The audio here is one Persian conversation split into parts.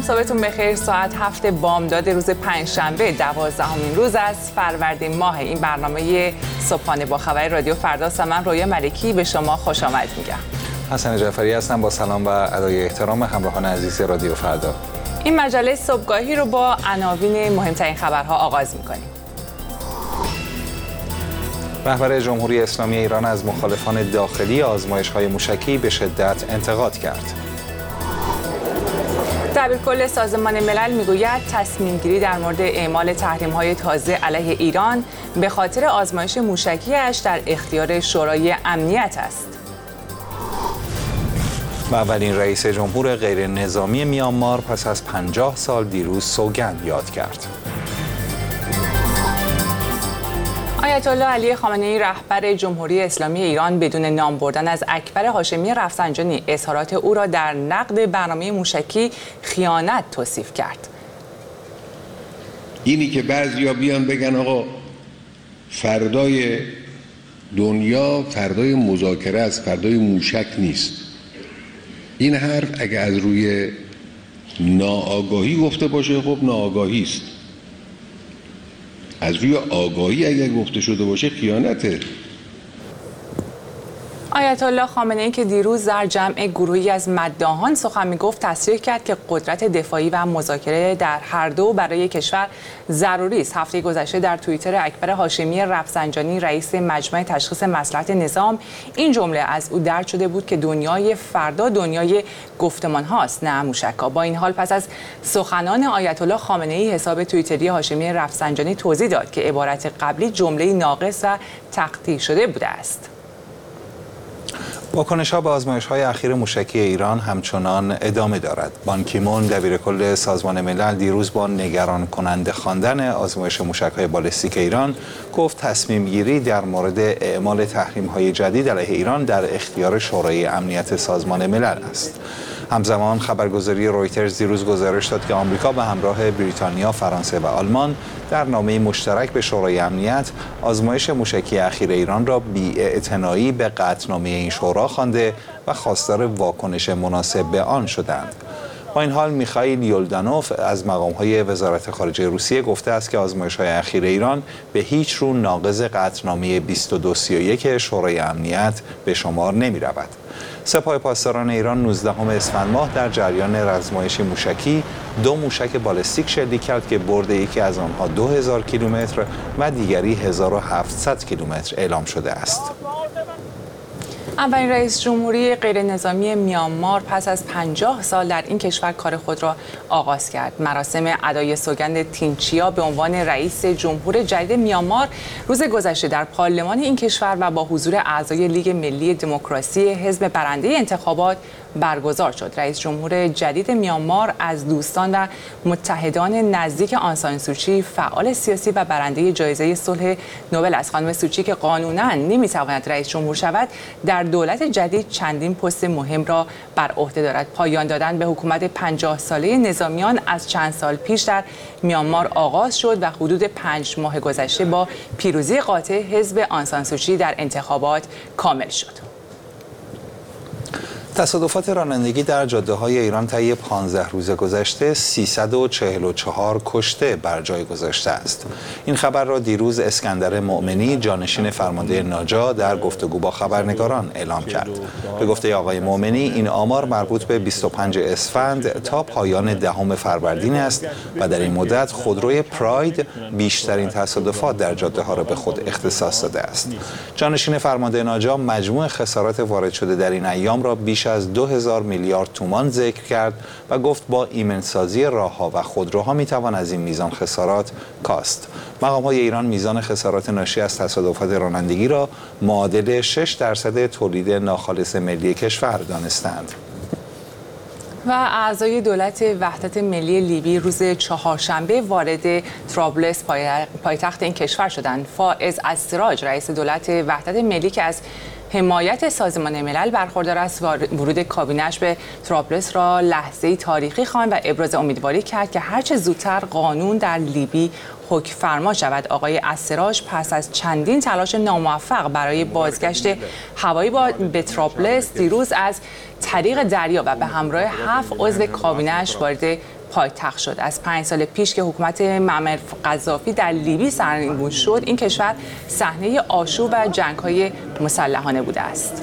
صبحتون بخیر. ساعت 7 بامداد روز پنجشنبه 12مین روز از فروردین ماه. این برنامه صبحانه با خبر رادیو فردا. من رویا ملکی به شما خوش آمد میگم. حسن جعفری هستم با سلام و ادای احترام همراهان عزیز رادیو فردا. این مجله صبحگاهی رو با عناوین مهمترین خبرها آغاز میکنیم. رهبر جمهوری اسلامی ایران از مخالفان داخلی آزمایش‌های موشکی به شدت انتقاد کرد. دبیرکل سازمان ملل میگوید تصمیم گیری در مورد اعمال تحریم‌های تازه علیه ایران به خاطر آزمایش موشکی‌اش در اختیار شورای امنیت است. و اولین رئیس جمهور غیر نظامی میانمار پس از 50 سال دیروز سوگند یاد کرد. آیت الله علی خامنه‌ای رهبر جمهوری اسلامی ایران بدون نام بردن از اکبر هاشمی رفسنجانی اظهارات او را در نقد برنامه موشکی خیانت توصیف کرد. اینی که بعضیا بیان بگن آقا فردای دنیا فردای مذاکره است، فردای موشک نیست، این حرف اگه از روی ناآگاهی گفته باشه خب ناآگاهی است، از روی آگاهی اگر گفته شده باشه خیانته. آیت الله خامنه‌ای که دیروز در جمع گروهی از مداحان سخن می‌گفت تصریح کرد که قدرت دفاعی و مذاکره در هر دو برای کشور ضروری است. هفته گذشته در توییتر اکبر هاشمی رفسنجانی رئیس مجمع تشخیص مصلحت نظام این جمله از او درج شده بود که دنیای فردا دنیای گفتمان هاست نه موشک‌ها. با این حال پس از سخنان آیت الله خامنه‌ای حساب توییتری هاشمی رفسنجانی توضیح داد که عبارت قبلی جمله ناقص و تقطیع شده بوده است. واکنش‌ها به آزمایش‌های اخیر موشکی ایران همچنان ادامه دارد. بان کی مون دبیرکل سازمان ملل دیروز با نگران کننده خواندن آزمایش موشک‌های بالستیک ایران گفت تصمیم گیری در مورد اعمال تحریم‌های جدید علیه ایران در اختیار شورای امنیت سازمان ملل است. همزمان خبرگزاری رویترز دیروز گزارش داد که آمریکا به همراه بریتانیا، فرانسه و آلمان در نامه مشترک به شورای امنیت آزمایش موشکی اخیر ایران را بی‌اعتنایی به قطعنامه این شورا خوانده و خواستار واکنش مناسب به آن شدند. با این حال میخائیل یلدانوف از مقام‌های وزارت خارجه روسیه گفته است که آزمایش‌های اخیر ایران به هیچ رو ناقض قطعنامه 2231 شورای امنیت به شمار نمی‌رود. سپاه پاسداران ایران 19 اسفند ماه در جریان آزمایش موشکی 2 موشک بالستیک شلیک کرد که برد یکی از آنها 2000 کیلومتر و دیگری 1700 کیلومتر اعلام شده است. اولین رئیس جمهوری غیر نظامی میانمار پس از 50 سال در این کشور کار خود را آغاز کرد. مراسم ادای سوگند تینچیا به عنوان رئیس جمهور جدید میانمار روز گذشته در پارلمان این کشور و با حضور اعضای لیگ ملی دموکراسی حزب برنده انتخابات برگزار شد. رئیس جمهور جدید میانمار از دوستان و متحدان نزدیک آن سان سوچی، فعال سیاسی و برنده جایزه صلح نوبل است. خانم سوچی که قانونا نمیتواند رئیس جمهور شود، در دولت جدید چندین پست مهم را بر عهده دارد. پایان دادن به حکومت 50 ساله نظامیان از چند سال پیش در میانمار آغاز شد و حدود 5 ماه گذشته با پیروزی قاطع حزب آن سان سوچی در انتخابات کامل شد. تصادفات رانندگی در جاده‌های ایران طی 15 روز گذشته 344 کشته بر جای گذاشته است. این خبر را دیروز اسکندر مؤمنی جانشین فرمانده ناجا در گفتگو با خبرنگاران اعلام کرد. به گفته آقای مؤمنی این آمار مربوط به 25 اسفند تا پایان 10 فروردین است و در این مدت خودروی پراید بیشترین تصادفات در جاده‌ها را به خود اختصاص داده است. جانشین فرمانده ناجا مجموع خسارات وارد شده در این ایام را بیش از 2000 میلیارد تومان ذکر کرد و گفت با ایمنسازی راه‌ها و خودروها میتوان از این میزان خسارات کاست. مقام‌های ایران میزان خسارات ناشی از تصادفات رانندگی را معادل 6% تولید ناخالص ملی کشور دانستند. و اعضای دولت وحدت ملی لیبی روز چهارشنبه وارد طرابلس پایتخت این کشور شدند. فائز السراج رئیس دولت وحدت ملی که از حمایت سازمان ملل برخوردار است، ورود کابینه‌اش به طرابلس را لحظه‌ای تاریخی خواند و ابراز امیدواری کرد که هرچه زودتر قانون در لیبی حکم فرما شود. آقای السراج پس از چندین تلاش ناموفق برای بازگشت هوایی به طرابلس دیروز از طریق دریا و به همراه 7 عضو کابینه‌اش وارد پایتخت شد. از 5 سال پیش که حکومت معمر قذافی در لیبی سرنگون شد، این کشور صحنه آشوب و جنگ‌های مسلحانه بوده است.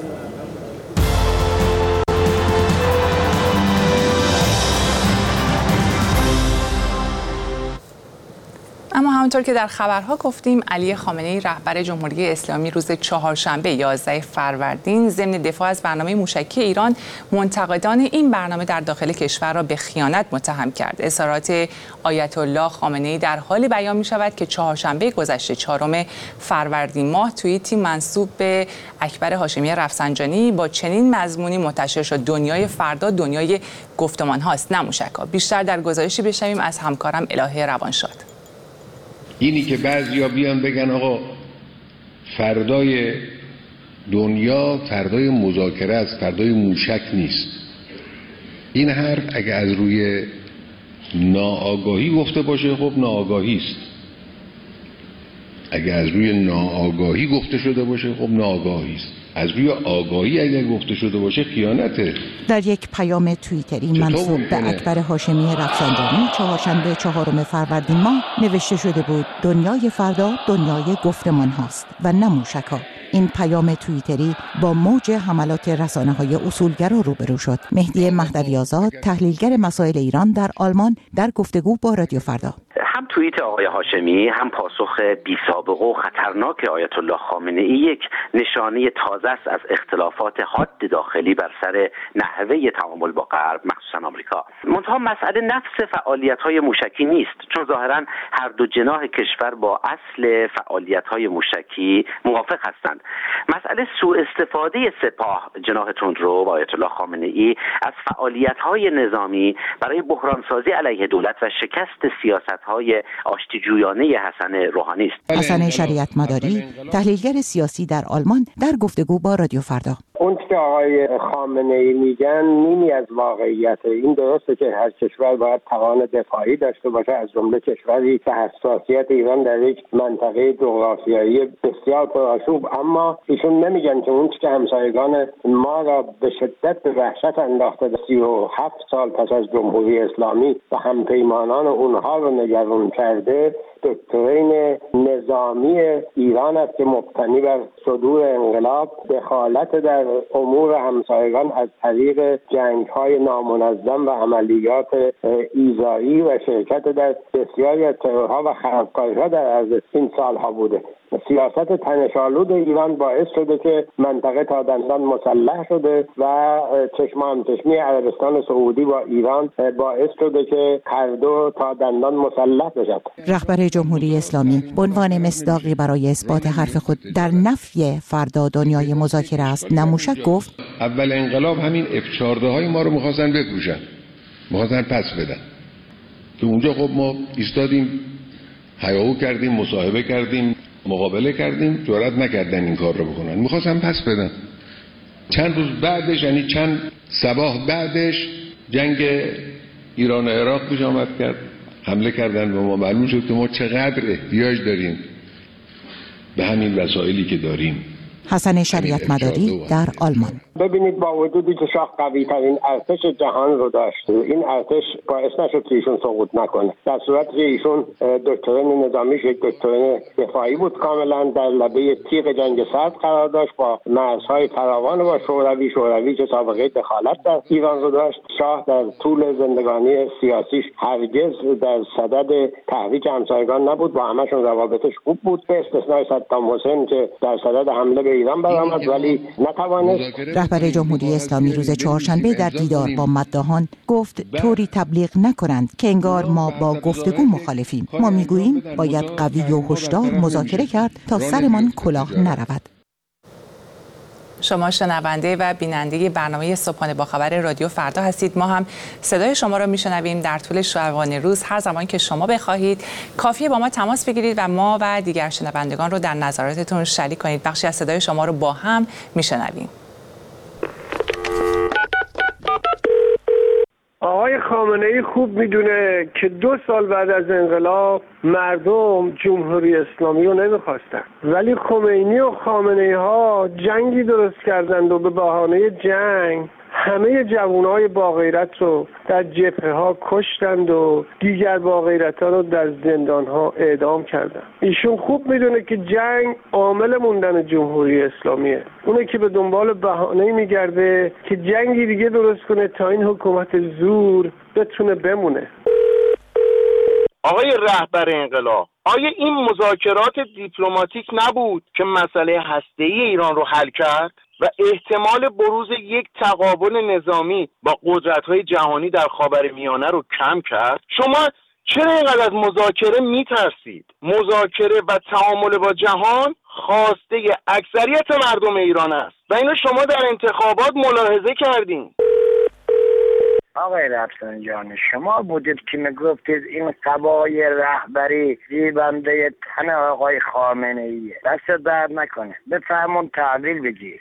اما همونطور که در خبرها گفتیم، علی خامنه‌ای رهبر جمهوری اسلامی روز چهارشنبه 11 فروردین ضمن دفاع از برنامه موشکی ایران منتقدان این برنامه در داخل کشور را به خیانت متهم کرد. اظهارات آیت الله خامنه‌ای در حالی بیان می‌شود که چهارشنبه گذشته 4 فروردین ماه توییتی منسوب به اکبر هاشمی رفسنجانی با چنین مضمونی منتشر شد: دنیای فردا دنیای گفتمان هاست نه موشک‌ها. بیشتر در گزارشی بشنویم از همکارم الهه روانشاد. اینی که بعضیا بیان بگن آقا فردای دنیا فردای مذاکره است، فردای موشک نیست، این حرف اگه از روی ناآگاهی گفته باشه خب ناآگاهی است، اگه از روی ناآگاهی گفته شده باشه خب ناآگاهی است، از روی آگاهی اگر گفته شده باشه خیانته. در یک پیام توییتری منسوب به اکبر هاشمی رفسنجانی چهارشنبه 4 فروردین ماه نوشته شده بود: دنیای فردا دنیای گفتمان هاست و نه موشک‌ها. این پیام توییتری با موج حملات رسانه‌های اصولگرا روبرو شد. مهدی مهدوی آزاد، تحلیلگر مسائل ایران در آلمان، در گفتگو با رادیو فردا: هم توییت آقای هاشمی هم پاسخ بی‌سابقه و خطرناک آیت الله خامنه‌ای یک نشانه تازه است از اختلافات حاد داخلی بر سر نحوه تعامل با غرب، مخصوصا آمریکا. منتها مسئله نفس فعالیت‌های موشکی نیست، چون ظاهراً هر دو جناح کشور با اصل فعالیت‌های موشکی موافق هستند. مسئله سوء استفاده سپاه جناح تندرو و آیت الله خامنه‌ای از فعالیت‌های نظامی برای بحرانسازی علیه دولت و شکست سیاست‌های آشتیجویانه حسن روحانی است. حسن شریعت مداری، تحلیلگر سیاسی در آلمان، در گفتگو با رادیو فردا: اون که آقای خامنه‌ای میگن نیمی از واقعیت. این درسته که هر کشور باید توان دفاعی داشته باشه، از جمله کشوری که حساسیت ایران در یک منطقه جغرافیایی بسیار پرآشوب، اما ایشون نمیگن که اون که همسایگان ما را به شدت به وحشت انداخته 37 سال پس از جمهوری اسلامی و همپیمانان اونها رو نگران کرده، دکترین نظامی ایران است که مبتنی بر صدور انقلاب، دخالت در امور همسایگان از طریق جنگ‌های نامنظم و عملیات ایذایی و شرکت در بسیاری از ترورها و خرابکاری‌ها در عرض این سالها بوده. سیاست تنش‌آلود ایران باعث شده که منطقه تا دندان مسلح شده و چشم همچشمی عربستان سعودی با ایران باعث شده که هر دو تا دندان مسلح بشد. رهبر جمهوری اسلامی به عنوان مصداقی برای اثبات حرف خود در نفی فردا دنیای مذاکره است نه موشک گفت: اول انقلاب همین F-14 های ما رو می‌خواستن بفروشن، می‌خواستن پس بدن، که اونجا خب ما ایستادیم، هیاهو کردیم، مصاحبه کردیم، مقابله کردیم، جرئت نکردن این کار رو بکنن، می‌خواستن پس بدن. چند روز بعدش، یعنی چند صباح بعدش، جنگ ایران و عراق پیش آمد کرد، حمله کردن و ما معلوم شد که ما چقدر احتیاج داریم به همین وسایلی که داریم. حسن شریعت مداری در آلمان: ببینید با وجودی که شاه قوی ترین ارتش جهان رو داشت، این ارتش باعث نشد که ایشون سقوط نکنه، در صورتی که ایشون دکترین نظامیش یک دکترین دفاعی بود، کاملا در لبه تیغ جنگ سرد قرار داشت، با مرزهای فراوان با شوروی که سابقه دخالت در ایران رو داشت. شاه در طول زندگانی سیاسیش هرگز در صدد تحریک همسایگان نبود، با همشون روابطش خوب بود، به استثنای صدام حسین که در صدد حمله به ایران برآمد ولی نتوانست. رهبر جمهوری اسلامی روز چهارشنبه در دیدار با مداحان گفت طوری تبلیغ نکنند که انگار ما با گفتگو مخالفیم. ما میگوییم باید قوی و هشدار مذاکره کرد تا سرمان کلاه نرود. شما شنونده و بیننده برنامه صبحانه با خبر رادیو فردا هستید. ما هم صدای شما را میشنویم در طول شبانه روز. هر زمان که شما بخواهید کافیه با ما تماس بگیرید و ما و دیگر شنوندگان رو در نظراتتون شریک کنید. بخشی از صدای شما رو با هم میشنویم. آقای خامنه‌ای خوب میدونه که 2 سال بعد از انقلاب مردم جمهوری اسلامی رو نمیخواستن، ولی خمینی و خامنه‌ای ها جنگی درست کردند و به بهانه جنگ همه جوانهای با غیرت رو در جبهه ها کشتند و دیگر با غیرت ها رو در زندان ها اعدام کردند. ایشون خوب میدونه که جنگ عامل موندن جمهوری اسلامیه. اونه که به دنبال بهانه‌ای میگرده که جنگی دیگه درست کنه تا این حکومت زور بتونه بمونه. آقای رهبر انقلاب، آیا این مذاکرات دیپلماتیک نبود که مسئله هسته‌ای ایران رو حل کرد و احتمال بروز یک تقابل نظامی با قدرت‌های جهانی در خاورمیانه رو کم کرد؟ شما چرا اینقدر از مذاکره میترسید؟ مذاکره و تعامل با جهان خواسته اکثریت مردم ایران است و اینو شما در انتخابات ملاحظه کردین. آقای رفسنجانی، شما بودید که میگفتید این قبای رهبری زیبنده تن آقای خامنه ایه. دست درد نکنه، بفرمون تحویل بگیر.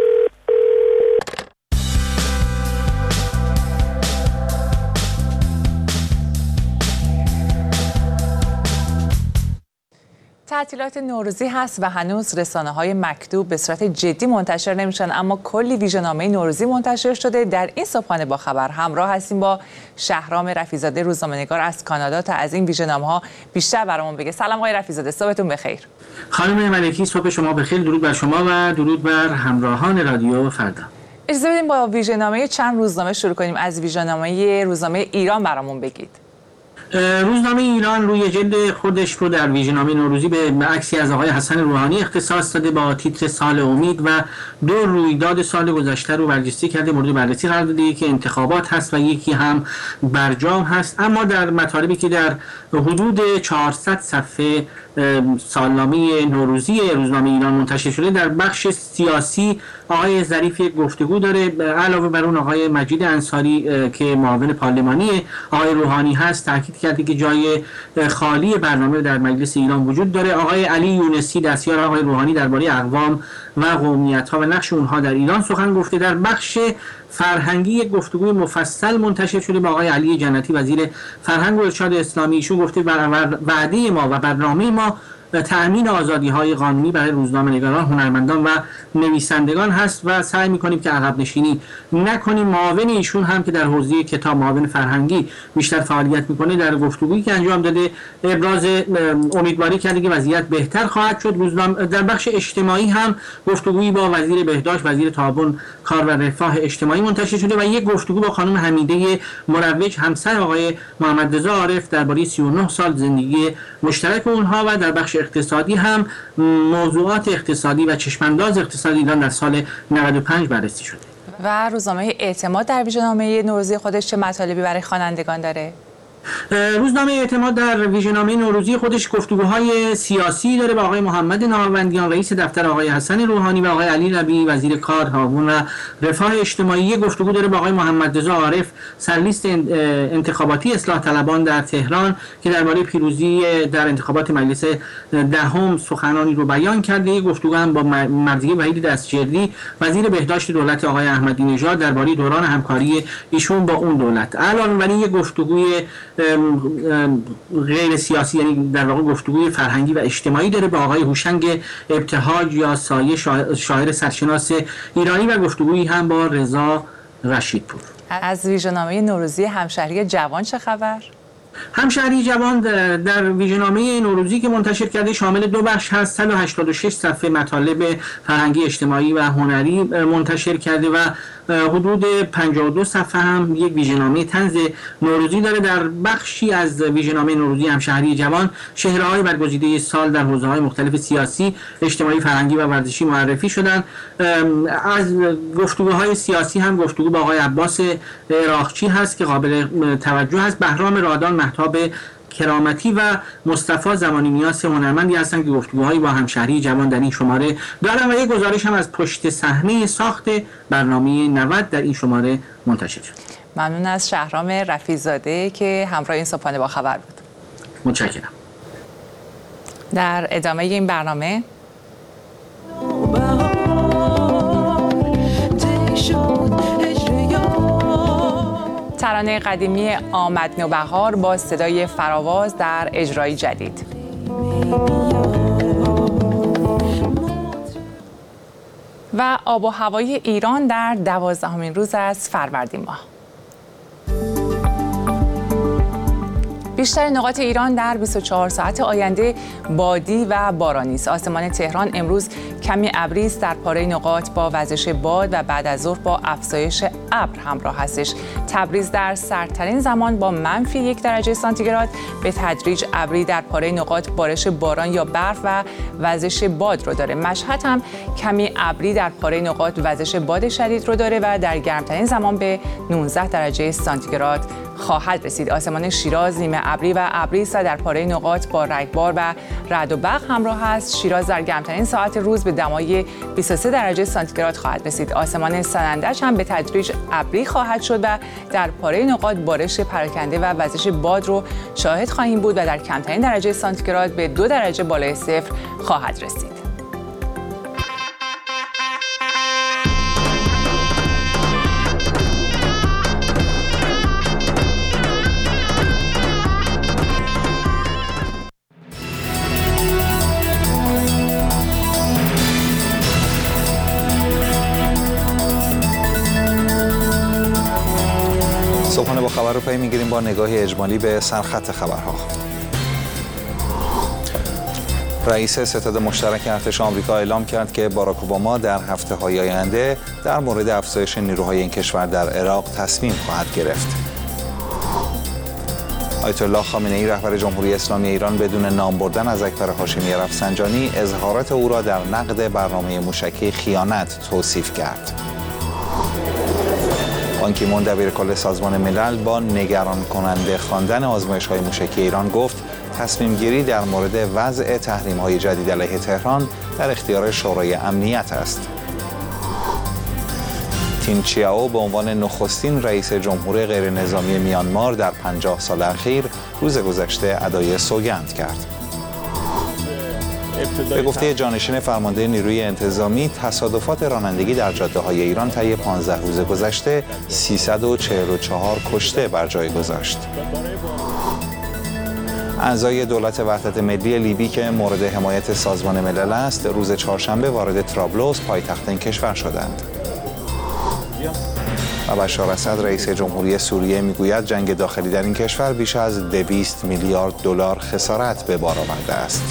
تعطیلات نوروزی هست و هنوز رسانه‌های مکتوب به صورت جدی منتشر نمیشن، اما کلی ویژه‌نامه نوروزی منتشر شده. در این صبحانه با خبر همراه هستیم با شهرام رفیع‌زاده، روزنامه‌نگار از کانادا، تا از این ویژه‌نامه‌ها بیشتر برامون بگه. سلام آقای رفیع‌زاده، صبحتون بخیر. خانم ملکی، صبح شما بخیر. درود بر شما و درود بر همراهان رادیو فردا. اجازه بدیم با ویژه‌نامه چند روزنامه شروع کنیم. از ویژه‌نامه روزنامه ایران برامون بگید. روزنامه ایران روی جلد خودش رو در ویژه‌نامه نوروزی به عکسی از آقای حسن روحانی اختصاص داده با تیتر سال امید و دو رویداد سال گذشته رو برجسته کرده، مورد بررسی قرار داده که انتخابات هست و یکی هم برجام هست. اما در مطالبی که در حدود 400 صفحه سالنامه نوروزی روزنامه ایران منتشر شده، در بخش سیاسی آقای ظریف گفتگو داره. علاوه بر اون آقای مجید انصاری که معاون پارلمانی آقای روحانی هست تاکید کرده که جای خالی برنامه در مجلس ایران وجود داره. آقای علی یونسی دستیار آقای روحانی درباره اقوام و قومیت‌ها و نقش اونها در ایران سخن گفته. در بخش فرهنگی یک گفتگوی مفصل منتشر شده با آقای علی جنتی وزیر فرهنگ و ارشاد اسلامی. ایشون گفته وعده ما و برنامه ما تأمین آزادی‌های قانونی برای روزنامه‌نگاران، هنرمندان و نویسندگان هست و سعی می‌کنیم که عقب نشینی نکنیم. معاون ایشون هم که در حوزه کتاب، معاون فرهنگی بیشتر فعالیت می‌کنه، در گفتگویی که انجام داده ابراز امیدواری کرده که وضعیت بهتر خواهد شد. روزنامه در بخش اجتماعی هم گفتگویی با وزیر بهداشت، وزیر تعاون، کار و رفاه اجتماعی منتشر شده و یک گفتگو با خانم حمیده مروج، همسر آقای محمد رضا عارف، درباره 39 سال زندگی مشترک اونها. و در بخش اقتصادی هم موضوعات اقتصادی و چشمانداز اقتصادی ایران در سال 95 بررسی شده. و روزنامه اعتماد در ویژه‌نامه نوروزی خودش چه مطالبی برای خوانندگان داره؟ روزنامه اعتماد در ویژه‌نامه نوروزی خودش گفتگوهای سیاسی داره با آقای محمد نهاوندیان، رئیس دفتر آقای حسن روحانی، و آقای علی ربیعی، وزیر کار، تعاون و رفاه اجتماعی. گفتگو داره با آقای محمد رضا عارف، سرلیست انتخاباتی اصلاح طلبان در تهران که درباره پیروزی در انتخابات مجلس دهم سخنانی رو بیان کرده. گفتگو هم با مرضیه وحید دستجردی، وزیر بهداشت دولت آقای احمدی نژاد، درباره دوران همکاری ایشون با اون دولت. علاوه بر این یک گفتگوی غیر سیاسی، یعنی در واقع گفتگوی فرهنگی و اجتماعی داره با آقای هوشنگ ابتهاج یا سایه، شاعر سرشناس ایرانی، و گفتگویی هم با رضا رشیدپور. از ویژه‌نامه نوروزی همشهری جوان چه خبر؟ همشهری جوان در ویژه‌نامه نوروزی که منتشر کرده شامل دو بخش هست. 186 صفحه مطالب فرهنگی، اجتماعی و هنری منتشر کرده و حدود 52 صفحه هم یک ویژه‌نامه طنز نوروزی داره. در بخشی از ویژه‌نامه نوروزی همشهری جوان شهره‌های برگزیده سال در حوزه‌های مختلف سیاسی، اجتماعی، فرهنگی و ورزشی معرفی شدن. از گفتگوهای سیاسی هم گفتگو با آقای عباس عراقچی هست که قابل توجه است. بهرام رادان، مهتاب کرامتی و مصطفی زمانی نیاز هنرمندی هستند که گفتگوهایی با همشهری جوان در این شماره دارن و یک گزارش هم از پشت صحنه ساخت برنامه 90 در این شماره منتشر شد. ممنون از شهرام رفیع‌زاده که همراه این صبحانه با خبر بود. متشکرم. در ادامه این برنامه ترانه قدیمی آمد نوبهار با صدای فراواز در اجرای جدید. و آب و هوای ایران در 12مین روز از فروردین ماه. بیشتر نقاط ایران در 24 ساعت آینده بادی و بارانی است. آسمان تهران امروز کمی ابری است، در پاره نقاط با وزش باد و بعد از ظهر با افزایش ابر همراه هستش. تبریز در سردترین زمان با -1 درجه سانتیگراد، به تدریج ابری، در پاره نقاط بارش باران یا برف و وزش باد رو داره. مشهد هم کمی ابری، در پاره نقاط وزش باد شدید رو داره و در گرمترین زمان به 19 درجه سانتیگراد خواهد رسید. آسمان شیراز نیمه ابری و ابری است، در پاره نقاط با رگبار و رعد و برق همراه است. شیراز در گرمترین ساعت روز به دمای 23 درجه سانتیگراد خواهد رسید. آسمان سنندج هم به تدریج ابری خواهد شد و در پاره نقاط بارش پراکنده و وزش باد رو شاهد خواهیم بود و در کمترین درجه سانتیگراد به 2 درجه بالای صفر خواهد رسید. صبحانه با خبر رو پی میگیریم با نگاهی اجمالی به سرخط خبرها. رئیس ستاد مشترک ارتش آمریکا اعلام کرد که باراک اوباما در هفته‌های آینده در مورد افزایش نیروهای این کشور در عراق تصمیم خواهد گرفت. آیت الله خامنه‌ای رهبر جمهوری اسلامی ایران بدون نام بردن از اکبر هاشمی رفسنجانی اظهارات او را در نقد برنامه موشکی خیانت توصیف کرد. بان کی مون دبیرکل سازمان ملل با نگران کننده خواندن آزمایش‌های موشکی ایران گفت تصمیم گیری در مورد وضع تحریم‌های جدید علیه تهران در اختیار شورای امنیت است. تین چیائو به عنوان نخستین رئیس جمهور غیرنظامی میانمار در 50 سال اخیر روز گذشته ادای سوگند کرد. به گفته جانشین فرمانده نیروی انتظامی، تصادفات رانندگی در جاده‌های ایران طی 15 روز گذشته 344 کشته بر جای گذاشت. اعضای دولت وحدت ملی لیبی که مورد حمایت سازمان ملل است، روز چهارشنبه وارد طرابلس پایتخت این کشور شدند. و بشار اسد رئیس جمهوری سوریه میگوید جنگ داخلی در این کشور بیش از 200 میلیارد دلار خسارت به بار آورده است.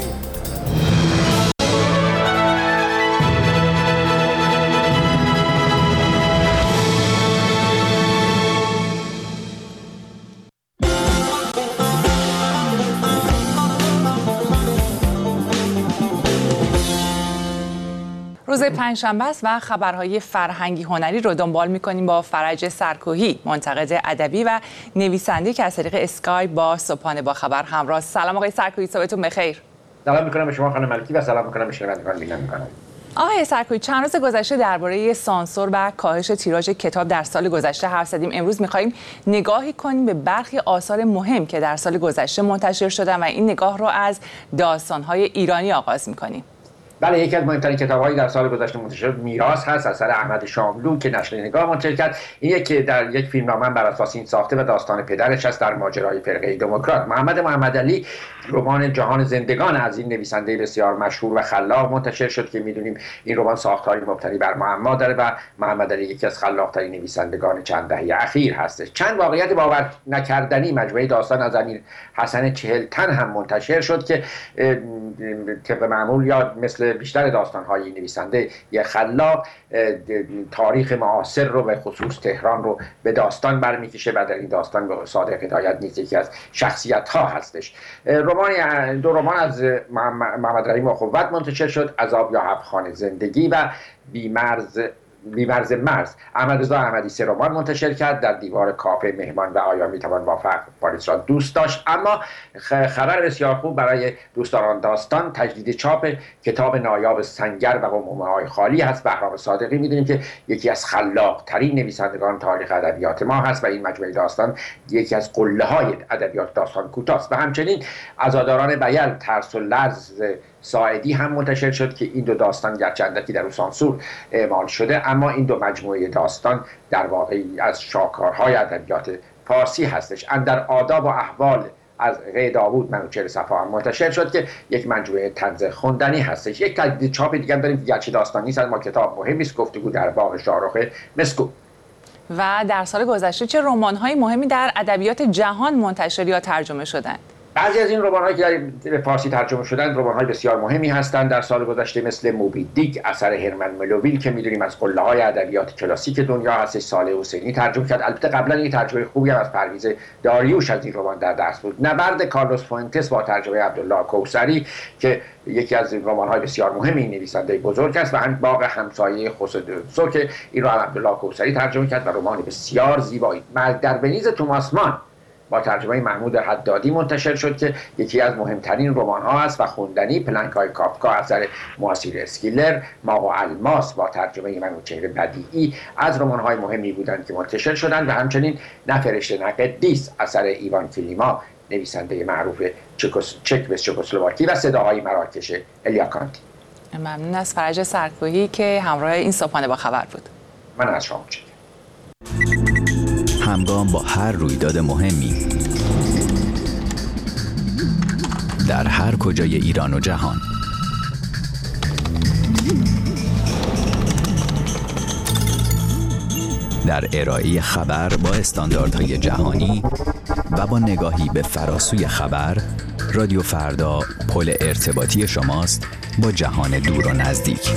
روز پنجشنبه است و خبرهای فرهنگی هنری رو دنبال می‌کنیم با فرج سرکوهی، منتقد ادبی و نویسنده که از طریق اسکایپ با صبحانه با خبر همراه. سلام آقای سرکوهی، صبحتون بخیر. سلام می‌کنم به شما خانم ملکی و سلام می‌کنم به شنوندگان بینندگان. آقای سرکوهی، چند روز گذشته درباره سانسور و کاهش تیراژ کتاب در سال گذشته حرف زدیم. امروز می‌خوایم نگاهی کنیم به برخی آثار مهم که در سال گذشته منتشر شدن و این نگاه رو از داستان‌های ایرانی آغاز می‌کنیم. بله، یکی از مهمترین کتاب‌هایی در سال گذشته منتشر شد میراث هست، اثر احمد شاملو که نشر نگاه منتشر کرد. این که در یک فیلمنامه بر اساس این ساخته و داستان پدرش است در ماجرای فرقه دموکرات. محمد علی رمان جهان زندگان از این نویسنده بسیار مشهور و خلاق منتشر شد که می‌دونیم این رمان ساختاری مبتنی بر معما داره و محمد علی یکی از خلاق‌ترین نویسندگان چند دهه اخیر هستش. چند واقعیت باور نکردنی مجموعه داستان از امیر حسن چهلتن هم منتشر شد که طبق معمول یا مثل بیشتر داستان‌های این نویسنده یک خلاق تاریخ معاصر رو به خصوص تهران رو به داستان برمی‌کشه و در این داستان به صادق هدایت نیز یکی از شخصیت‌ها هستش. دو رمان از محمد رحیم اخوت منتشر شد، عذاب یا هفت‌خانه زندگی و بیمرز مرز. احمد رضا احمدی 3 رمان منتشر کرد، در دیوار کافه، مهمان و آیا میتوان موفق پاریس را دوست داشت. اما خبر بسیار خوب برای دوستداران داستان تجدید چاپ کتاب نایاب سنگر و قمقمه‌های خالی هست. بهرام صادقی میدونیم که یکی از خلاق ترین نویسندگان تاریخ ادبیات ما هست و این مجموعه داستان یکی از قله‌های ادبیات داستان کوتاه است. و همچنین عزاداران بیل، ترس و لرز ساعدی هم منتشر شد که این دو داستان گرچه اندکی در او سانسور اعمال شده، اما این دو مجموعه داستان در واقع از شاهکارهای ادبیات فارسی هستش. اندر آداب و احوال از قی داوود منوچهر صفا هم منتشر شد که یک مجموعه طنز خواندنی هستش. یک چاپ دیگه هم داریم گرچه داستانی نیست، ما کتاب مهمی است، گفتگو در باغ شاهرخ مسکو. و در سال گذشته چه رمان‌های مهمی در ادبیات جهان منتشر یا ترجمه شدند؟ بعضی از این رمان‌هایی که به فارسی ترجمه شدن رمان‌های بسیار مهمی هستند در سال گذشته، مثل موبی دیک اثر هرمن ملوویل که می‌دونیم از قله‌های ادبیات کلاسیک دنیا هستش، صالح حسینی ترجمه کرد. البته قبلا این ترجمه خوبی هم از پرویز داریوش از این رمان در دست بود. نبرد کارلوس فوئنتس با ترجمه عبدالله کوثری که یکی از رمان‌های بسیار مهم این نویسنده بزرگ است، و هم باغ همسایه خسرو که این رو عبدالله کوثری ترجمه کرد و رمان بسیار زیبایی. مرگ در ونیز توماس مان با ترجمه محمود حدادی منتشر شد که یکی از مهمترین رمان‌ها است و خوندنی. پلنگ‌های کافکا اثر مواسیر اسکیلر، ماه و الماس با ترجمه منوچهر بدیعی از رمان‌های مهمی بودند که منتشر شدند، و همچنین نه فرشته نه قدیس اثر ایوان کلیما نویسنده معروف چک به چکسلواکی و صداهای مراکش الیا کانتی. ممنون از فرج سرکوهی که همراه این صبحانه با خبر بود. من از شما متشکرم. همگام با هر رویداد مهمی در هر کجای ایران و جهان، در ارائه خبر با استانداردهای جهانی و با نگاهی به فراسوی خبر، رادیو فردا پل ارتباطی شماست با جهان دور و نزدیک.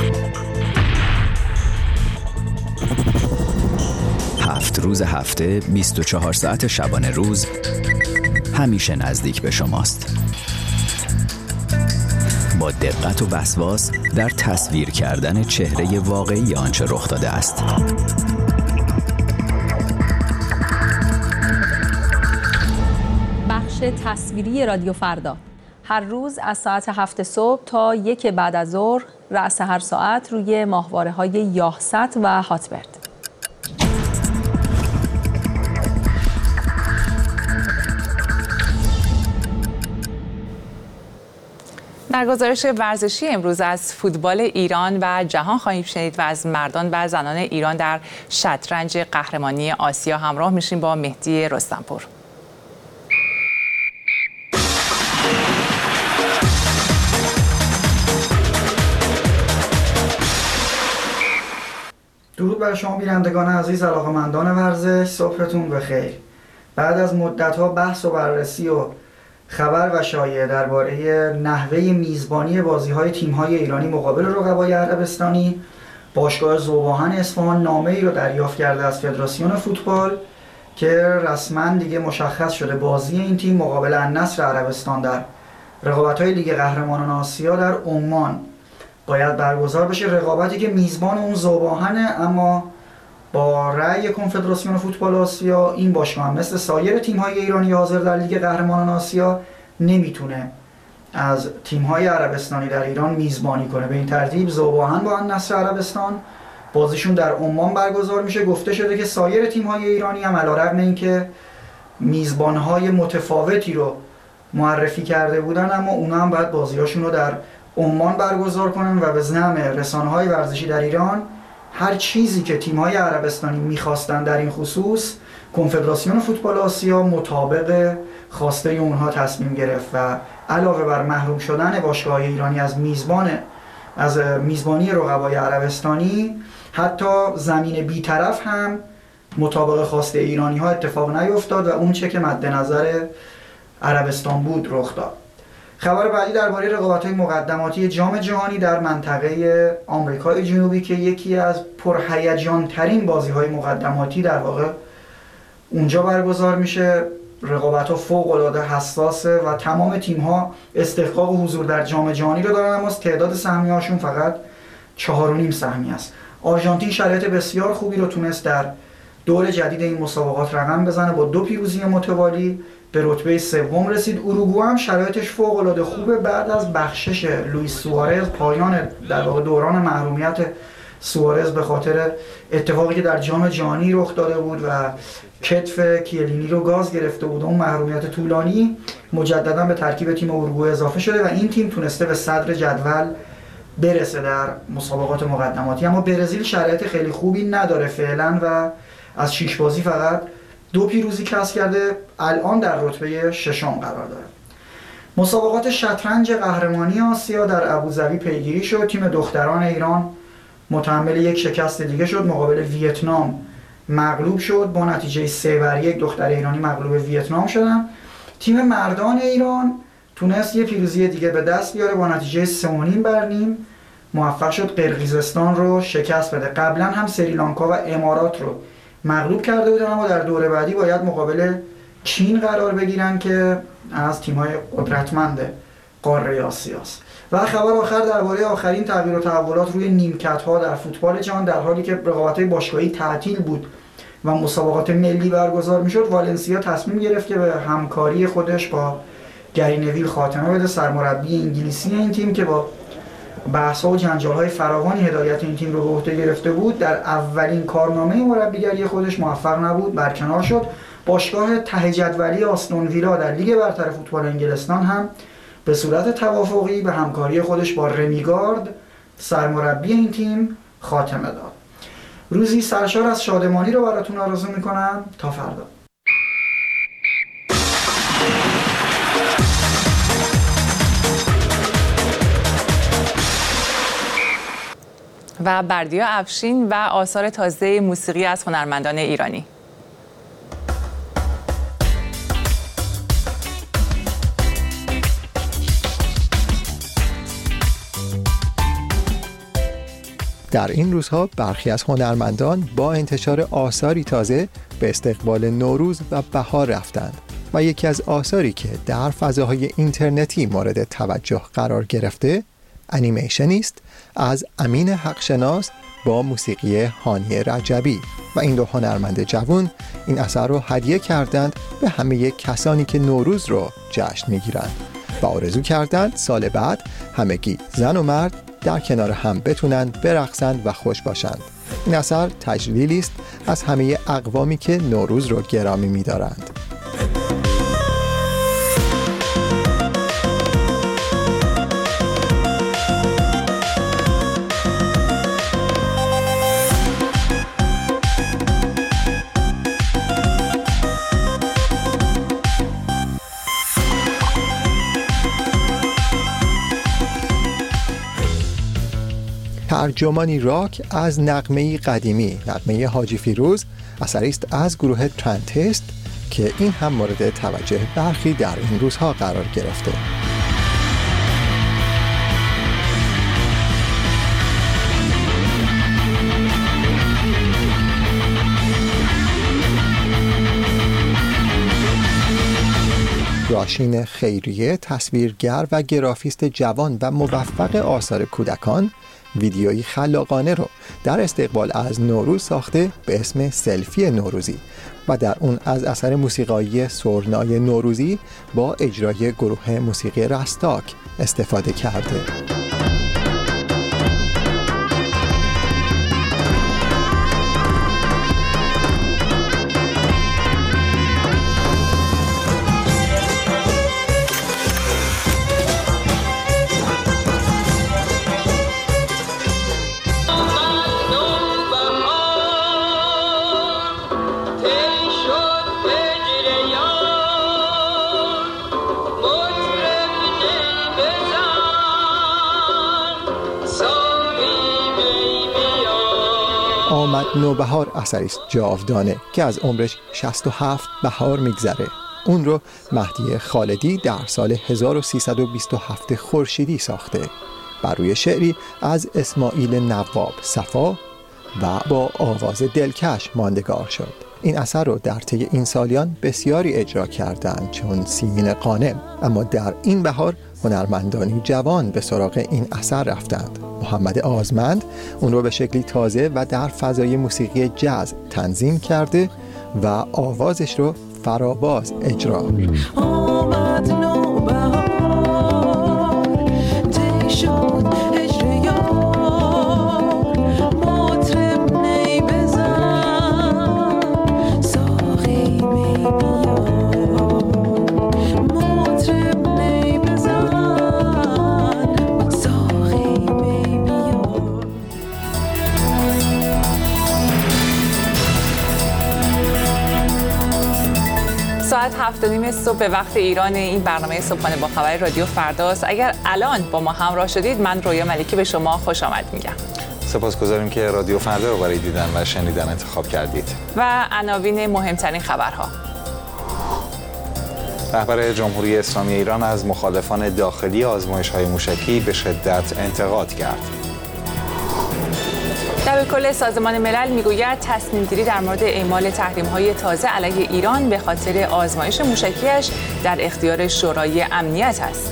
7 روز هفته، 24 ساعت شبانه روز، همیشه نزدیک به شماست. با دقت و وسواس در تصویر کردن چهره واقعی آنچه رخ داده است. بخش تصویری رادیو فردا هر روز از ساعت 7 صبح تا 1 بعد از ظهر، رأس هر ساعت روی ماهواره‌های یاهست و هاتبرد. در گزارش ورزشی امروز از فوتبال ایران و جهان خواهیم شنید و از مردان و زنان ایران در شطرنج قهرمانی آسیا همراه میشیم با مهدی رستمپور. درود بر شما بینندگان عزیز، علاقه‌مندان ورزش، صبحتون بخیر. بعد از مدت‌ها بحث و بررسی و خبر و شایعه درباره نحوه میزبانی بازی‌های تیم‌های ایرانی مقابل رقبای عربستانی، باشگاه ذوب‌آهن اصفهان نامه‌ای رو دریافت کرده از فدراسیون فوتبال که رسما دیگه مشخص شده بازی این تیم مقابل النصر عربستان در رقابت‌های لیگ قهرمانان آسیا در عمان باید برگزار بشه. رقابتی که میزبان اون ذوب‌آهنه، اما با رأی کنفدراسیون فوتبال آسیا این باشگاه مثل سایر تیم‌های ایرانی حاضر در لیگ قهرمانان آسیا نمیتونه از تیم‌های عربستانی در ایران میزبانی کنه. به این ترتیب ذوب‌آهن با النصر عربستان بازیشون در عمان برگزار میشه. گفته شده که سایر تیم‌های ایرانی هم علیرغم اینکه میزبان‌های متفاوتی رو معرفی کرده بودن، اما اونا هم باید بازیاشون رو در عمان برگزار کنن و به زعم رسانه‌های ورزشی در ایران هر چیزی که تیم‌های عربستانی می‌خواستن در این خصوص کنفدراسیون فوتبال آسیا مطابق خواسته اونها تصمیم گرفت و علاوه بر محروم شدن باشگاه ایرانی از میزبانی رقبای عربستانی، حتی زمین بی‌طرف هم مطابق خواسته ایرانی‌ها اتفاق نیفتاد و اون چه که مد نظر عربستان بود رخ داد. خبر بعدی درباره رقابت‌های مقدماتی جام جهانی در منطقه آمریکای جنوبی که یکی از پرهیجان‌ترین بازی‌های مقدماتی در واقع اونجا برگزار میشه. رقابت‌ها فوق‌العاده حساسه و تمام تیم‌ها استحقاق حضور در جام جهانی رو دارن، اما تعداد سهمیه‌هاشون فقط 4.5 سهمیه است. آرژانتین شرایط بسیار خوبی رو تونست در دور جدید این مسابقات رقم بزنه، با 2 پیروزی متوالی به رتبه سوم رسید. اوروگوئه هم شرایطش فوق‌العاده خوبه. بعد از بخشش لوئیس سوارز، پایان در واقع دوران محرومیت سوارز به خاطر اتفاقی که در جام جهانی رخ داده بود و کتف کیلینی رو گاز گرفته بود، اون محرومیت طولانی، مجددا به ترکیب تیم اوروگوئه اضافه شده و این تیم تونسته به صدر جدول برسه در مسابقات مقدماتی. اما برزیل شرایط خیلی خوبی نداره فعلا و از 6 بازی فقط 2 پیروزی کسب کرده، الان در رتبه 6 قرار داره. مسابقات شطرنج قهرمانی آسیا در ابوظبی پیگیری شد. تیم دختران ایران متحمل یک شکست دیگه شد، مقابل ویتنام مغلوب شد با نتیجه 3-1. دختر ایرانی مغلوب ویتنام شدن. تیم مردان ایران تونست یه پیروزی دیگه به دست بیاره، با نتیجه 3-0 موفق شد قرقیزستان رو شکست بده. قبلا هم سریلانکا و امارات رو مغلوب کرده بودن، اما در دوره بعدی باید مقابل چین قرار بگیرن که از تیم‌های قدرتمند قاره آسیاست. و خبر آخر درباره آخرین تغییر و تحولات روی نیمکت‌ها در فوتبال جهان، در حالی که رقابت‌های باشگاهی تعطیل بود و مسابقات ملی برگزار می‌شد، والنسیا تصمیم گرفت که به همکاری خودش با گری نویل خاتمه بده، سرمربی انگلیسی این تیم که با بحث‌ها و جنجال‌های فراوانی هدایت این تیم رو به عهده گرفته بود. در اولین کارنامه مربیگری خودش موفق نبود، برکنار شد. باشگاه ته جدولی آستون ویلا در لیگ برتر فوتبال انگلستان هم به صورت توافقی به همکاری خودش با رمیگارد سرمربی این تیم خاتمه داد. روزی سرشار از شادمانی رو براتون آرزو میکنم. تا فردا. و بردیا افشین و آثار تازه موسیقی از هنرمندان ایرانی. در این روزها برخی از هنرمندان با انتشار آثاری تازه به استقبال نوروز و بهار رفتند و یکی از آثاری که در فضاهای اینترنتی مورد توجه قرار گرفته انیمیشنی است از امین حقشناس با موسیقی هانی رجبی و این دو هنرمند جوان این اثر رو هدیه کردند به همه کسانی که نوروز رو جشن میگیرند و آرزو کردند سال بعد همگی زن و مرد در کنار هم بتونند برقصند و خوش باشند. این اثر تجلیلی است از همه اقوامی که نوروز رو گرامی می‌دارند. ترجمانی راک از نغمه‌ای قدیمی، نغمه حاجی فیروز، اثری است از گروه ترنتست که این هم مورد توجه برخی در این روزها قرار گرفته. راشین خیریه، تصویرگر و گرافیست جوان و موفق آثار کودکان، ویدیویی خلاقانه رو در استقبال از نوروز ساخته به اسم سلفی نوروزی و در اون از اثر موسیقایی سرنای نوروزی با اجرای گروه موسیقی رستاک استفاده کرده. آمد نوبهار اثری است جاودانه که از عمرش 67 بهار میگذره. اون رو مهدی خالدی در سال 1327 خورشیدی ساخته بر روی شعری از اسماعیل نواب صفا و با آواز دلکش ماندگار شد. این اثر رو در طی این سالیان بسیاری اجرا کردند چون سیمین قانم، اما در این بهار هنرمندانی جوان به سراغ این اثر رفتند. محمد آزمند اون رو به شکلی تازه و در فضای موسیقی جاز تنظیم کرده و آوازش رو فراواز اجرا. ساعت 7:30 صبح به وقت ایران. این برنامه صبحانه با خبر رادیو فرداست. اگر الان با ما همراه شدید، من رویا ملکی به شما خوش آمد میگم. سپاسگزاریم که رادیو فردا رو برای دیدن و شنیدن انتخاب کردید. و عناوین مهمترین خبرها. رهبر جمهوری اسلامی ایران از مخالفان داخلی آزمایش‌های موشکی به شدت انتقاد کرد. دبیرکل سازمان ملل میگوید تصمیم‌گیری در مورد اعمال تحریم‌های تازه علیه ایران به خاطر آزمایش موشکیش در اختیار شورای امنیت است.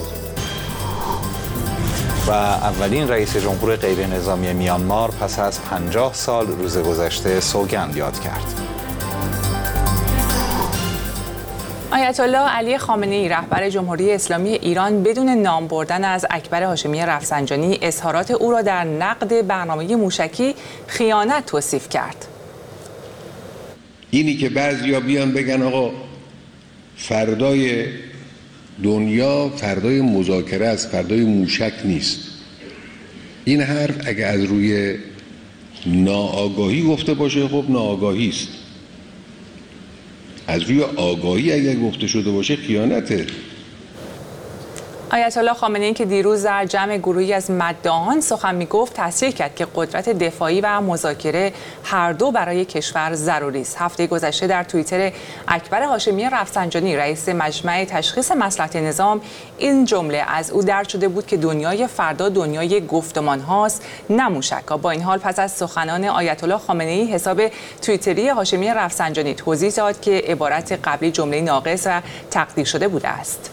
و اولین رئیس جمهور غیر نظامی میانمار پس از 50 سال روز گذشته سوگند یاد کرد. آیت الله علی خامنه‌ای رهبر جمهوری اسلامی ایران بدون نام بردن از اکبر هاشمی رفسنجانی اظهارات او را در نقد برنامه موشکی خیانت توصیف کرد. اینی که بعضیا بیان بگن آقا فردای دنیا فردای مذاکره است، فردای موشک نیست، این حرف اگه از روی ناآگاهی گفته باشه خب ناآگاهی است، از روی آگاهی اگر گفته شده باشه خیانته. آیت الله خامنه‌ای که دیروز در جمع گروهی از مداحان سخن می‌گفت تصریح کرد که قدرت دفاعی و مذاکره هر دو برای کشور ضروری است. هفته گذشته در توییتر اکبر هاشمی رفسنجانی رئیس مجمع تشخیص مصلحت نظام این جمله از او درج شده بود که دنیای فردا دنیای گفتمان هاست نه موشک‌ها. با این حال پس از سخنان آیت الله خامنه‌ای حساب توییتری هاشمی رفسنجانی توضیح داد که عبارت قبلی جمله ناقص و تقدیر شده بوده است.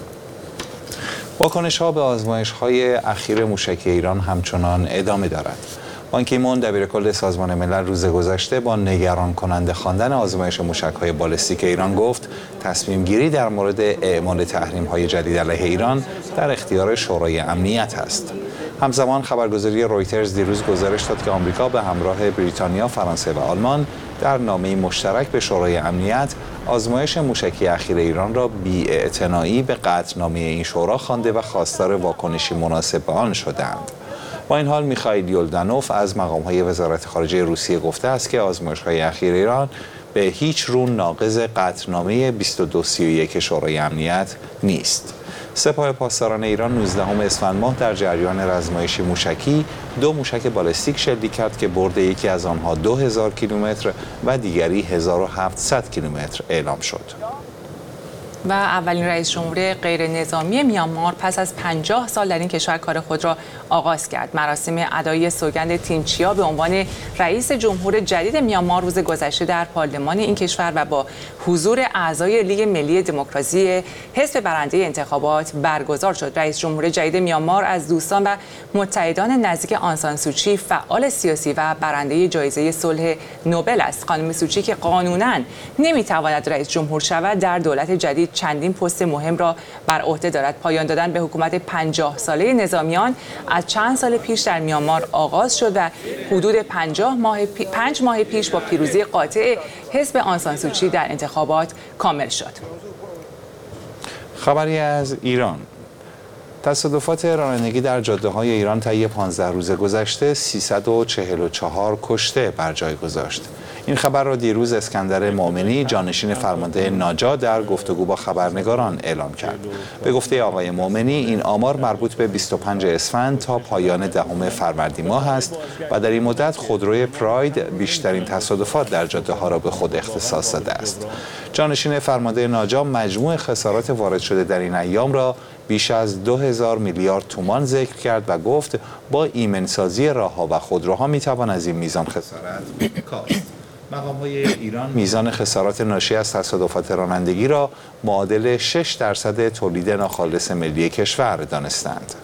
واکنش‌ها به آزمایش‌های اخیر موشکی ایران همچنان ادامه دارد. بان کی مون دبیرکل سازمان ملل روز گذشته با نگران کننده خواندن آزمایش موشک‌های بالستیک ایران گفت تصمیم گیری در مورد اعمال تحریم‌های جدید علیه ایران در اختیار شورای امنیت است. همزمان خبرگزاری رویترز دیروز گزارش داد که آمریکا به همراه بریتانیا، فرانسه و آلمان در نامه مشترک به شورای امنیت آزمایش موشکی اخیر ایران را بی‌اعتنایی به قطعنامه این شورا خوانده و خواستار واکنشی مناسب به آن شدند. با این حال میخائیل یلدانوف از مقام‌های وزارت خارجه روسیه گفته است که آزمایش‌های اخیر ایران به هیچ رو ناقض قطعنامه 2231 شورای امنیت نیست. سپاه پاسداران ایران 19 اسفند ماه در جریان آزمایش موشکی 2 موشک بالستیک شلیک کرد که برد یکی از آنها 2000 کیلومتر و دیگری 1700 کیلومتر اعلام شد. و اولین رئیس جمهور غیر نظامی میانمار پس از 50 سال در این کشور کار خود را آغاز کرد. مراسم ادای سوگند تینچیا به عنوان رئیس جمهور جدید میانمار روز گذشته در پارلمان این کشور و با حضور اعضای لیگ ملی دموکراسی حزب برنده انتخابات برگزار شد. رئیس جمهور جدید میانمار از دوستان و متحدان نزدیک آن سان سوچی، فعال سیاسی و برنده جایزه صلح نوبل است. خانم سوچی که قانوناً نمی‌تواند رئیس جمهور شود، در دولت جدید چندین پست مهم را بر عهده دارد. پایان دادن به حکومت 50 ساله نظامیان از چند سال پیش در میانمار آغاز شد و حدود 5 ماه پیش با پیروزی قاطع حزب آن سان سوچی در انتخابات کامل شد. خبری از ایران. تصادفات رانندگی در جاده‌های ایران طی 15 روز گذشته 344 کشته بر جای گذاشت. این خبر را دیروز اسکندر مومنی، جانشین فرمانده ناجا، در گفتگو با خبرنگاران اعلام کرد. به گفته آقای مومنی این آمار مربوط به 25 اسفند تا پایان 10 فروردین ماه است و در این مدت خودروی پراید بیشترین تصادفات در جاده‌ها را به خود اختصاص داده است. جانشین فرمانده ناجا مجموع خسارات وارد شده در این ایام را بیش از 2000 میلیارد تومان ذکر کرد و گفت با ایمنسازی راه‌ها و خودروها میتوان از این میزان خسارت کاست. مقام‌های ایران میزان خسارات ناشی از تصادفات رانندگی را معادل 6% تولید ناخالص ملی کشور دانستند.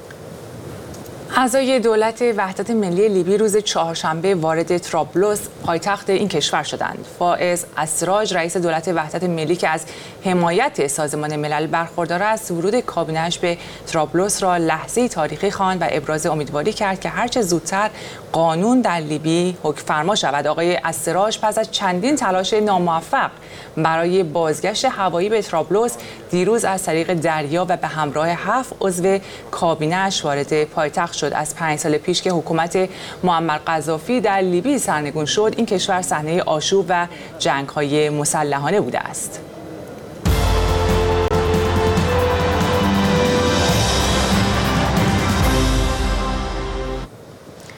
اعضای دولت وحدت ملی لیبی روز چهارشنبه وارد طرابلس، پایتخت این کشور شدند. فائز السراج، رئیس دولت وحدت ملی که از حمایت سازمان ملل برخوردار است، ورود کابینه‌اش به طرابلس را لحظه‌ای تاریخی خواند و ابراز امیدواری کرد که هرچه زودتر قانون در لیبی حکمفرما شود. آقای السراج پس از چندین تلاش ناموفق برای بازگشت هوایی به طرابلس، دیروز از طریق دریا و به همراه 7 عضو کابینه‌اش وارد پایتخت شد. از 5 سال پیش که حکومت معمر قذافی در لیبی سرنگون شد، این کشور صحنه آشوب و جنگ‌های مسلحانه بوده است.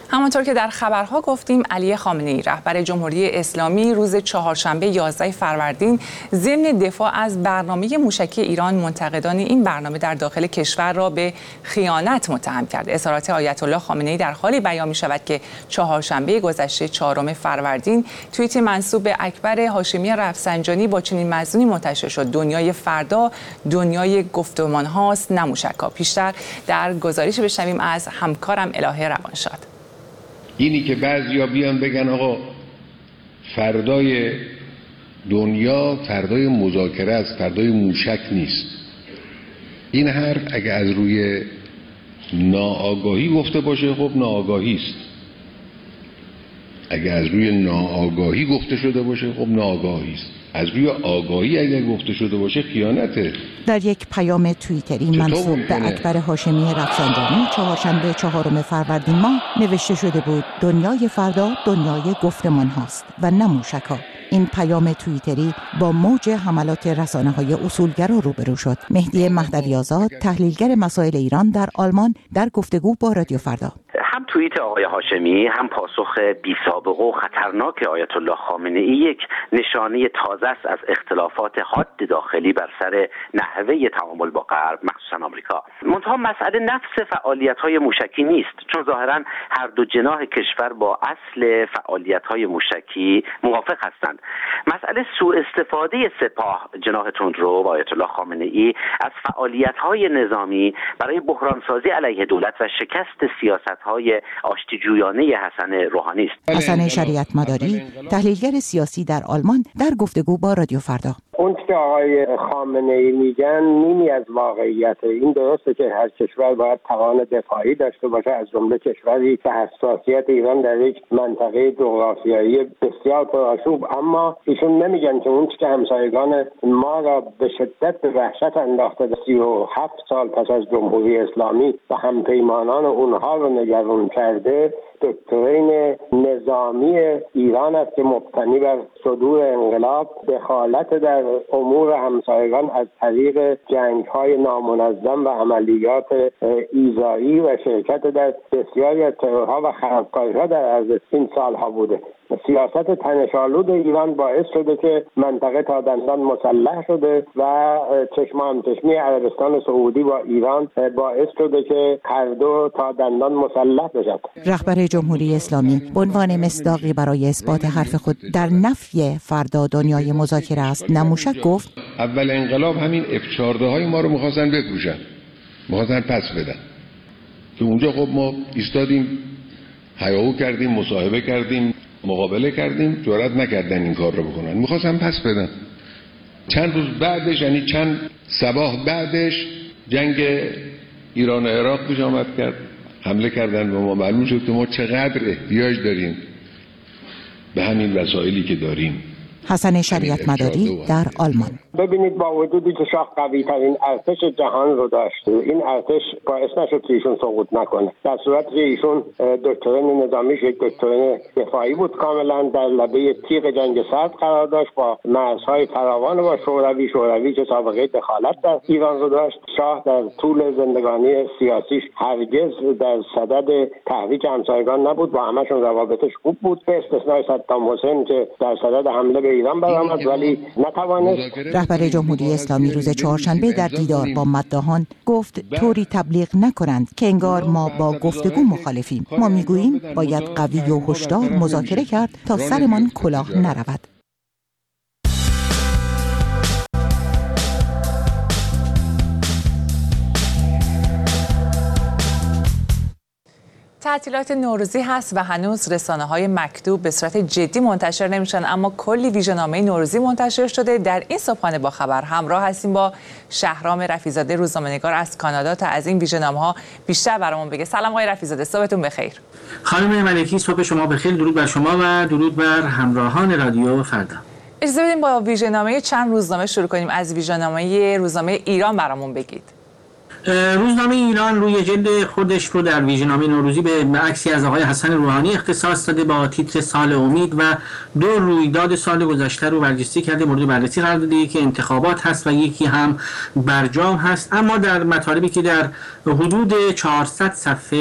همانطور که در خبرها گفتیم، علی خامنه‌ای رهبر جمهوری اسلامی روز چهارشنبه 11 فروردین ضمن دفاع از برنامه موشکی ایران منتقدان این برنامه در داخل کشور را به خیانت متهم کرد. اظهارات آیت الله خامنه‌ای در حالی بیان می‌شود که چهارشنبه گذشته 4 فروردین توییت منسوب به اکبر هاشمی رفسنجانی با چنین مضمونی منتشر شد: دنیای فردا دنیای گفتمان هاست نه موشک‌ها. پیشتر در گزارش بشنویم از همکارم الهه روانشاد. اینی که بعضیا بیان بگن آقا فردای دنیا فردای مذاکره است، فردای موشک نیست، این حرف اگه از روی ناآگاهی گفته باشه خب ناآگاهی است، اگه از روی ناآگاهی گفته شده باشه خب ناآگاهی است، از روی آگاهی اگر گفته شده باشه خیانته. در یک پیام توییتری منسوب به اکبر هاشمی رفسنجانی چهارشنبه 4 فروردین ماه نوشته شده بود: دنیای فردا دنیای گفتمان هاست و نه موشک‌ها. این پیام توییتری با موج حملات رسانه‌های اصولگرا روبرو شد. مهدی مهدوی آزاد، تحلیلگر مسائل ایران در آلمان، در گفتگو با رادیو فردا: هم توییت آقای هاشمی هم پاسخ بی‌سابقه و خطرناک آیت الله خامنه‌ای یک نشانه تازه است از اختلافات حاد داخلی بر سر نحوه تعامل با غرب، مخصوصا آمریکا. منتها مسئله نفس فعالیت‌های موشکی نیست، چون ظاهراً هر دو جناح کشور با اصل فعالیت‌های موشکی موافق هستند. مسئله سوء استفاده سپاه، جناح تندرو و آیت الله خامنه‌ای از فعالیت‌های نظامی برای بحرانسازی علیه دولت و شکست سیاست‌های آشتیجویانه حسن روحانی است. حسن شریعت مداری، تحلیلگر سیاسی در آلمان، در گفتگو با رادیو فردا: اون که آقای خامنه‌ای میگن نیمی از واقعیت. این درسته که هر کشور باید توان دفاعی داشته باشه، از جمله کشوری که حساسیت ایران در یک منطقه جغرافیایی بسیار پرآشوب، اما ایشون نمیگن که اون که همسایگان ما را به شدت به وحشت انداخته 37 سال پس از جمهوری اسلامی و همپیمانان اونها رو نگران کرده، دکترین نظامی ایران است که مبتنی بر صدور انقلاب، دخالت در امور همسایگان از طریق جنگ‌های نامنظم و عملیات ایذایی و شرکت در بسیاری از ترورها و خرابکاری‌ها در عرض این سالها بوده. سیاست تنش‌آلود ایران باعث شده که منطقه تا دندان مسلح شده و چشم همچشمی عربستان سعودی با ایران باعث شده که هر دو تا دندان مسلح بشد. رهبر جمهوری اسلامی به عنوان مصداقی برای اثبات حرف خود در نفی فردا دنیای مذاکره است نه موشک گفت: اول انقلاب همین F-14 های ما رو می‌خواستن بفروشن، می‌خواستن پس بدن، که اونجا خب ما ایستادیم، هیاهو کردیم، مصاحبه کردیم، مقابله کردیم، جرئت نکردن این کار رو بکنن، می‌خواستن پس بدن. چند روز بعدش، یعنی چند صباح بعدش، جنگ ایران و عراق پیش آمد کرد، حمله کردن و ما معلوم شد که ما چقدر احتیاج داریم به همین وسایلی که داریم. حسن شریعت مداری در آلمان: ببینید، با وجودی که شاه قوی ترین ارتش جهان رو داشت، این ارتش باعث نشد که ایشون سقوط نکنه، در صورتی که ایشون دکترین نظامیش یک دکترین دفاعی بود، کاملا در لبه تیغ جنگ سرد قرار داشت، با مرزهای فراوان با شوروی که سابقه دخالت در ایران رو داشت. شاه در طول زندگانی سیاسیش هرگز در صدد تحریک همسایگان نبود، با همشون روابطش خوب بود، به استثنای صدام حسین که در صدد حمله به ایران برآمد ولی نتوانست. رهبر جمهوری اسلامی روز چهارشنبه در دیدار با مداحان گفت طوری تبلیغ نکنند که انگار ما با گفتگو مخالفیم. ما میگوییم باید قوی و هشدار مذاکره کرد تا سرمان کلاه نرود. تعطیلات نوروزی هست و هنوز رسانه‌های مکتوب به صورت جدی منتشر نمیشن، اما کلی ویژه‌نامه نوروزی منتشر شده. در این صبحانه با خبر همراه هستیم با شهرام رفیع‌زاده، روزنامه‌نگار از کانادا، تا از این ویژه‌نامه‌ها بیشتر برامون بگه. سلام آقای رفیع‌زاده، صبحتون بخیر. خانم ملکی، صبح شما بخیر. درود بر شما و درود بر همراهان رادیو فردا. اجازه بدید با ویژه‌نامه چند روزنامه شروع کنیم. از ویژه‌نامه روزنامه ایران برامون بگید. روزنامه ایران روی جلد خودش رو در ویژه‌نامه نوروزی به عکسی از آقای حسن روحانی اختصاص داده با تیتر سال امید و 2 رویداد سال گذشته رو بررسی کرده، مورد بررسی قرار داده که انتخابات هست و یکی هم برجام هست. اما در مطالبی که در حدود 400 صفحه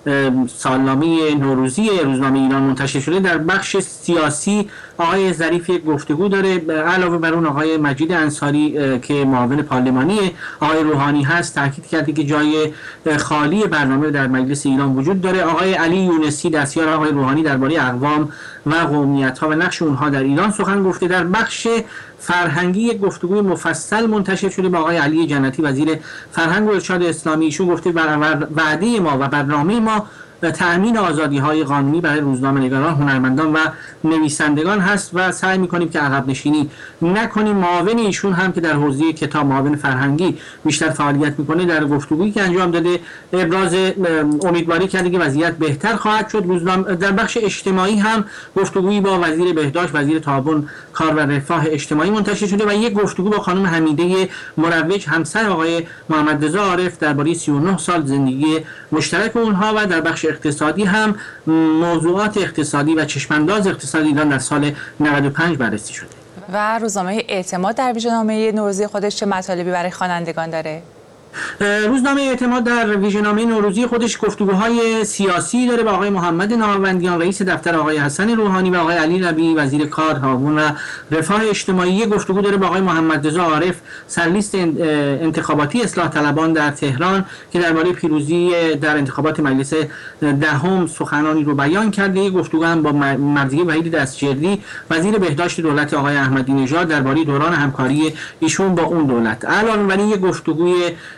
سالنامه نوروزی روزنامه ایران منتشر شده، در بخش سیاسی آقای ظریف یک گفتگو داره. علاوه بر اون آقای مجید انصاری که معاون پارلمانی آقای روحانی هست تاکید کرده که جای خالی برنامه در مجلس ایران وجود داره. آقای علی یونسی دستیار آقای روحانی درباره اقوام و قومیت‌ها و نقش اونها در ایران سخن گفته. در بخش فرهنگی یک گفتگوی مفصل منتشر شده با آقای علی جنتی وزیر فرهنگ و ارشاد اسلامی. ایشون گفته وعده ما و برنامه ما تأمین آزادی‌های قانونی برای روزنامه‌نگاران، هنرمندان و نویسندگان هست و سعی می‌کنیم که عقب نشینی نکنیم. معاون ایشون هم که در حوزه کتاب، معاون فرهنگی بیشتر فعالیت می‌کنه، در گفتگویی که انجام داده ابراز امیدواری کرده که وضعیت بهتر خواهد شد. در بخش اجتماعی هم گفتگویی با وزیر بهداشت، وزیر تعاون، کار و رفاه اجتماعی منتشر شده و یک گفتگو با خانم حمیده مروج همسر آقای محمد رضا عارف درباره 39 سال زندگی مشترک اونها. و در بخش اقتصادی هم موضوعات اقتصادی و چشمانداز اقتصادی ایران در سال 95 بررسی شده. و روزنامه اعتماد در ویژه‌نامه نوروزی خودش چه مطالبی برای خوانندگان داره؟ روزنامه اعتماد در ویژه‌نامه نوروزی خودش گفتگوهای سیاسی داره با آقای محمد ناموندیان رئیس دفتر آقای حسن روحانی و آقای علی ربیعی وزیر کار، تعاون و رفاه اجتماعی. گفتگو داره با آقای محمد رضا عارف سرلیست انتخاباتی اصلاح طلبان در تهران که درباره پیروزی در انتخابات مجلس دهم سخنانی رو بیان کرده. گفتگو هم با مرضیه وحید دستجردی وزیر بهداشت دولت آقای احمدی نژاد درباره دوران همکاری ایشون با اون دولت. علاوه بر این یک گفتگوی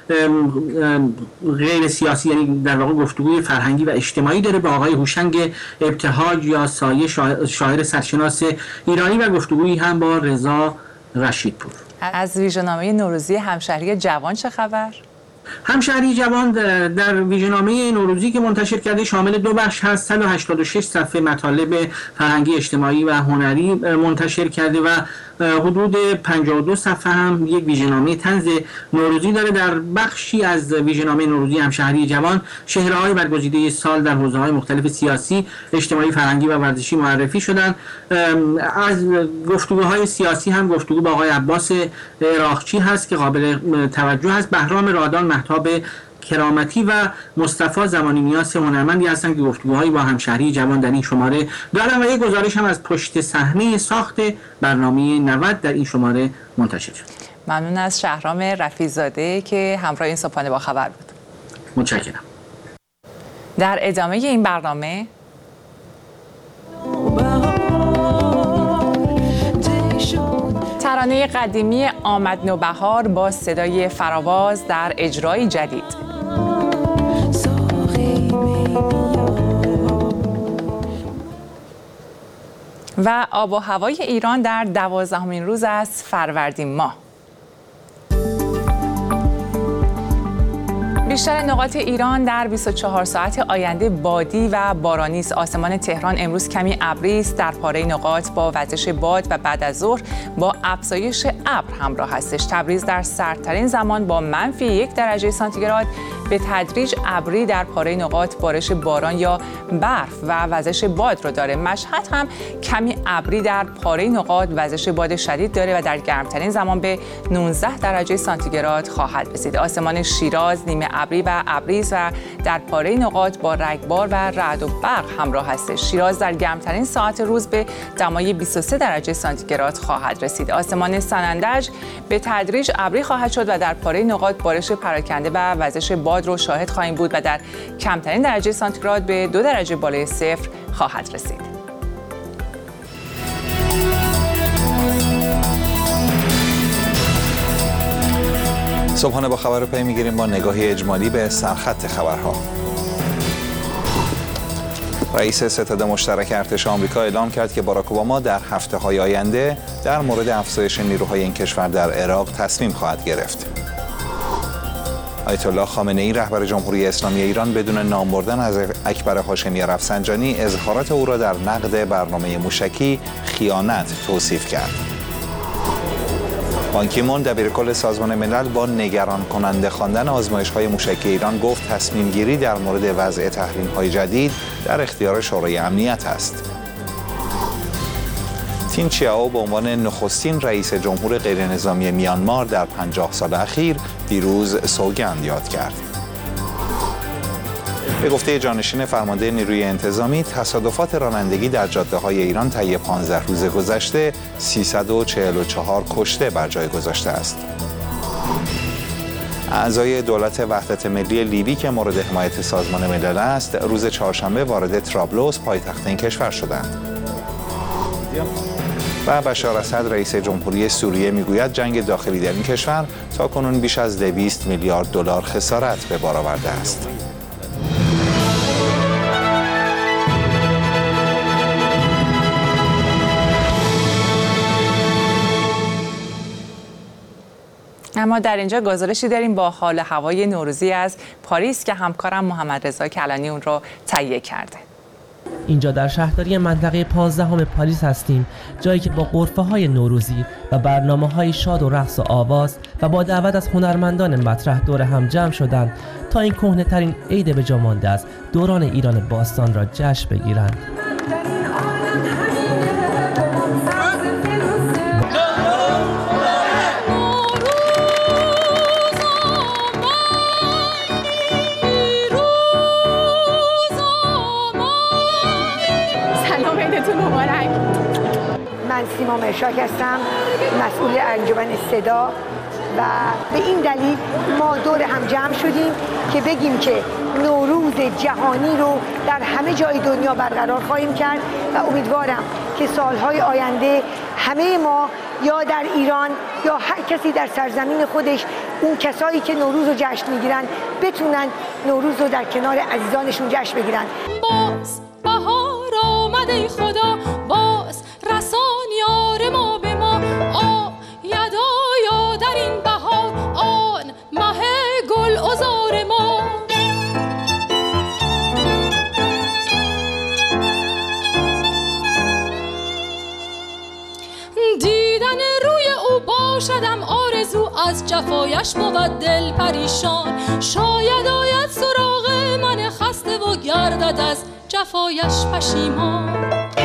غیر سیاسی، یعنی در واقع گفتگوی فرهنگی و اجتماعی داره با آقای هوشنگ ابتهاج یا سایه شاعر سرشناس ایرانی و گفتگویی هم با رضا رشیدپور. از ویژه‌نامه نوروزی همشهری جوان چه خبر؟ همشهری جوان در ویژه‌نامه نوروزی که منتشر کرده شامل 2 بخش هست. 186 صفحه مطالب فرهنگی، اجتماعی و هنری منتشر کرده و حدود 52 صفحه هم یک ویژه‌نامه طنز نوروزی داره. در بخشی از ویژه‌نامه نوروزی همشهری جوان چهره‌های برگزیده سال در حوزه‌های مختلف سیاسی، اجتماعی، فرهنگی و ورزشی معرفی شدن. از گفتگوهای سیاسی هم گفتگو با آقای عباس عراقچی هست که قابل توجه است. بهرام رادان، مهتاب کرامتی و مصطفی زمانی نیاز هنرمندی هستند که گفتگوهایی با همشهری جوان در این شماره دارن و یک گزارش هم از پشت صحنه ساخت برنامه 90 در این شماره منتشر شد. ممنون از شهرام رفیع‌زاده که همراه این صبحانه با خبر بود. متشکرم. در ادامه این برنامه ترانه قدیمی آمد نوبهار با صدای فراواز در اجرای جدید. و آب و هوای ایران در 12مین روز از فروردین ماه. بیشتر نقاط ایران در 24 ساعت آینده بادی و بارانی است. آسمان تهران امروز کمی ابری است، در پاره نقاط با وزش باد و بعد از ظهر با افزایش ابر همراه هستش. تبریز در سردترین زمان با -1 درجه سانتیگراد، به تدریج ابری در پاره نقاط بارش باران یا برف و وزش باد رو داره. مشهد هم کمی ابری در پاره نقاط وزش باد شدید داره و در گرمترین زمان به 19 درجه سانتیگراد خواهد رسید. آسمان شیراز نیمه ابری و ابریز و در پاره نقاط با رگبار و رعد و برق همراه هستش. شیراز در گرمترین ساعت روز به دمای 23 درجه سانتیگراد خواهد رسید. آسمان سنندج به تدریج ابری خواهد شد و در پاره نقاط بارش پراکنده و وزش باد رو شاهد خواهیم بود و در کمترین درجه سانتیگراد به 2 درجه بالای صفر خواهد رسید. صبحانه با خبر رو پی میگیریم با نگاهی اجمالی به سرخط خبرها. رئیس ستاد مشترک ارتش آمریکا اعلام کرد که باراک اوباما در هفته‌های آینده در مورد افزایش نیروهای این کشور در عراق تصمیم خواهد گرفت. آیت الله خامنه‌ای رهبر جمهوری اسلامی ایران بدون نام بردن از اکبر هاشمی رفسنجانی اظهارات او را در نقد برنامه موشکی خیانت توصیف کرد. بان کی مون دبیرکل سازمان ملل با نگران کننده خواندن آزمایش‌های موشکی ایران گفت تصمیم گیری در مورد وضع تحریم‌های جدید در اختیار شورای امنیت است. تین چیائو به عنوان نخستین رئیس جمهور غیرنظامی میانمار در 50 سال اخیر دیروز سوگند یاد کرد. به گفته جانشین فرمانده نیروی انتظامی، تصادفات رانندگی در جاده‌های ایران طی 15 روز گذشته 344 کشته بر جای گذاشته است. اعضای دولت وحدت ملی لیبی که مورد حمایت سازمان ملل است، روز چهارشنبه وارد طرابلس پایتخت این کشور شدند. و بشار اسد رئیس جمهوری سوریه میگوید جنگ داخلی در این کشور تاکنون بیش از 200 میلیارد دلار خسارت به بار آورده است. اما در اینجا گزارشی داریم با حال هوای نوروزی از پاریس که همکارم محمد رضا کلانی اون رو تهیه کرده. اینجا در شهرداری منطقه 15 پاریس هستیم، جایی که با غرفه‌های نوروزی و برنامه‌های شاد و رقص و آواز و با دعوت از هنرمندان مطرح دور هم جمع شدند تا این کهنه‌ترین عید به جا مانده از دوران ایران باستان را جشن بگیرند. من سیما مرشاک هستم، مسئول انجمن صدا و به این دلیل ما دور هم جمع شدیم که بگیم که نوروز جهانی رو در همه جای دنیا برقرار خواهیم کرد و امیدوارم که سالهای آینده همه ما یا در ایران یا هر کسی در سرزمین خودش، اون کسایی که نوروز رو جشن میگیرن بتونن نوروز رو در کنار عزیزانشون جشن بگیرن. باز بهار آمد ای خدا، باز رسان یار ما به ما، یدایا در این بهار آن مه گل عذار ما. دیدن روی او باشدم آرزو، از جفایش بود دل پریشان، شاید آید سراغ من خسته و گردد از جفایش پشیمان.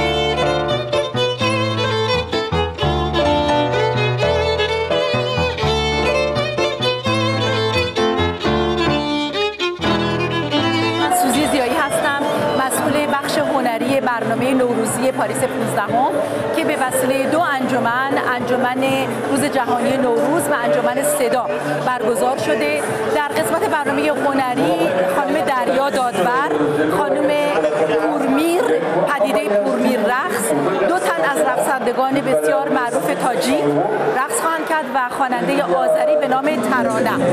برنامه نوروزی پاریس 15 که به وسیله دو انجمن روز جهانی نوروز و انجمن صدا برگزار شده. در قسمت برنامه هنری خانم دریا دادور، خانم پورمیر، پدیده پورمیر رقص، دو تن از رقصندگان بسیار معروف تاجیک رقص خواهند کرد و خواننده آذری به نام ترانه.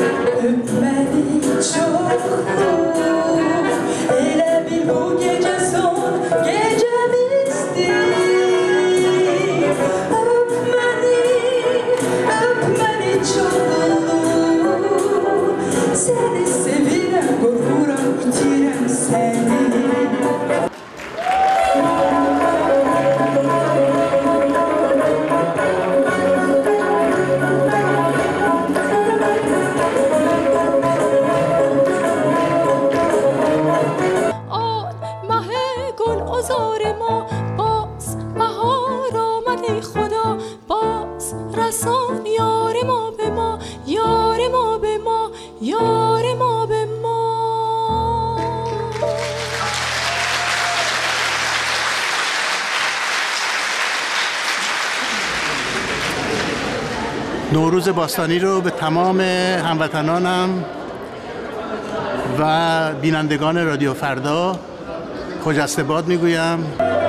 نوروز باستانی رو به تمام هموطنانم و بینندگان رادیو فردا خجسته باد میگویم.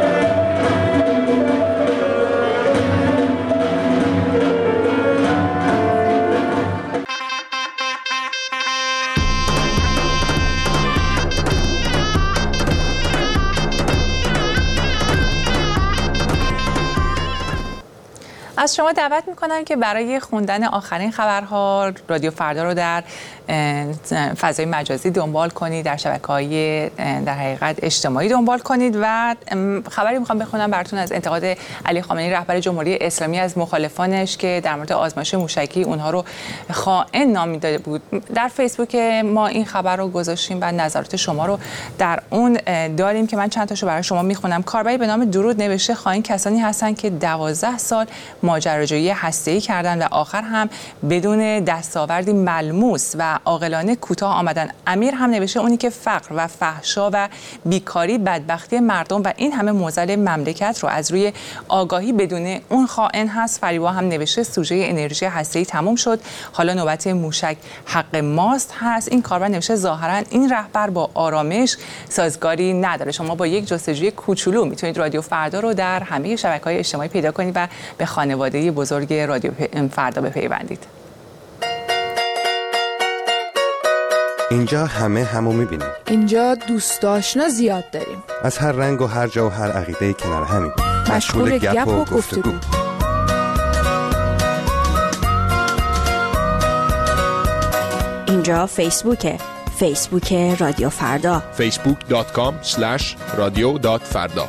از شما دعوت میکنم که برای خوندن آخرین خبرها رادیو فردا رو در فضای مجازی دنبال کنید، در شبکه‌های در حقیقت اجتماعی دنبال کنید و خبری میخوام بخونم براتون از انتقاد علی خامنه‌ای رهبر جمهوری اسلامی از مخالفانش که در مورد آزمایش موشکی اونها رو خائن نامیده بود. در فیسبوک ما این خبر رو گذاشتیم و نظرات شما رو در اون داریم که من چند تاشو برای شما میخونم. کاربری به نام درود نوشته خائن کسانی هستند که 12 سال ماجراجویی هسته‌ای کردند و آخر هم بدون دستاوردی ملموس و عاقلانه کوتاه آمدن. امیر هم نوشته اونی که فقر و فحشا و بیکاری بدبختی مردم و این همه معضل مملکت رو از روی آگاهی بدون اون خائن هست. فریبا هم نوشته سوژه انرژی هسته‌ای تموم شد، حالا نوبت موشک حق ماست هست. این کاربر نوشته ظاهرا این رهبر با آرامش سازگاری نداره. شما با یک جستجوی کوچولو میتونید رادیو فردا رو در همه شبکه‌های اجتماعی پیدا کنید و به خانواده بزرگ رادیو فردا بپیوندید. اینجا همو میبینیم. اینجا دوست آشنا زیاد داریم. از هر رنگ و هر جا و هر عقیده‌ای کنار همیم. مشغول گپ و گفتگو. اینجا فیسبوک رادیو فردا. facebook.com/radio.farda.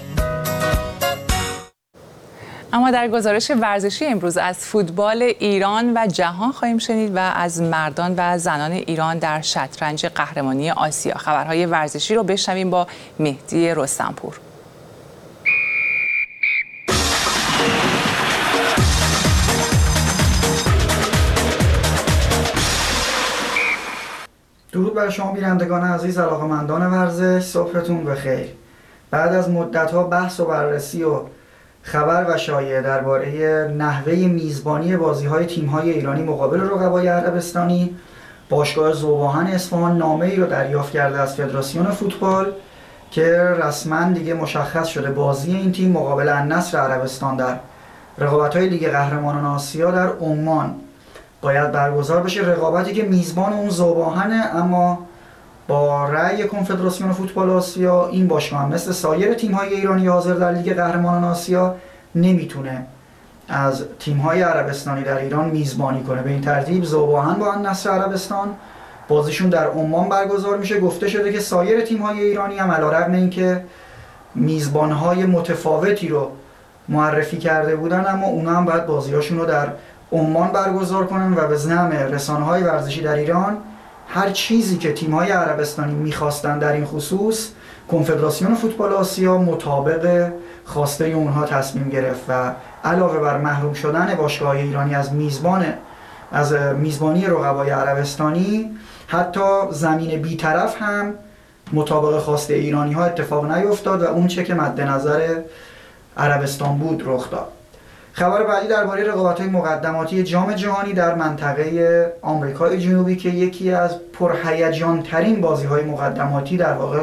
اما در گزارش ورزشی امروز از فوتبال ایران و جهان خواهیم شنید و از مردان و زنان ایران در شطرنج قهرمانی آسیا. خبرهای ورزشی رو بشنویم با مهدی رستمپور. درود بر شما بینندگان عزیز، علاقه‌مندان ورزش، صبحتون بخیر. بعد از مدت‌ها بحث و بررسی و خبر و شایعه درباره نحوه میزبانی بازی‌های تیم‌های ایرانی مقابل رقبای عربستانی، باشگاه ذوب‌آهن اصفهان نامه‌ای رو دریافت کرده از فدراسیون فوتبال که رسما دیگه مشخص شده بازی این تیم مقابل النصر عربستان در رقابت‌های لیگ قهرمانان آسیا در عمان باید برگزار بشه. رقابتی که میزبان اون ذوب‌آهنه، اما با رأی کنفدراسیون فوتبال آسیا این باشگاه هم مثل سایر تیم‌های ایرانی حاضر در لیگ قهرمانان آسیا نمیتونه از تیم‌های عربستانی در ایران میزبانی کنه. به این ترتیب ذوب‌آهن با النصر عربستان بازیشون در عمان برگزار میشه. گفته شده که سایر تیم‌های ایرانی هم علیرغم اینکه میزبان‌های متفاوتی رو معرفی کرده بودن، اما اونا هم باید بازیاشون رو در عمان برگزار کنن و به زعم رسانه‌های ورزشی در ایران هر چیزی که تیم‌های عربستانی می‌خواستن در این خصوص کنفدراسیون فوتبال آسیا مطابق خواسته اونها تصمیم گرفت و علاوه بر محروم شدن باشگاه ایرانی از میزبانی رقبای عربستانی، حتی زمین بی‌طرف هم مطابق خواسته ایرانی‌ها اتفاق نیفتاد و اون چه که مد نظر عربستان بود رخ داد. خبر بعدی درباره رقابت‌های مقدماتی جام جهانی در منطقه آمریکای جنوبی که یکی از پرهیجان‌ترین بازی‌های مقدماتی در واقع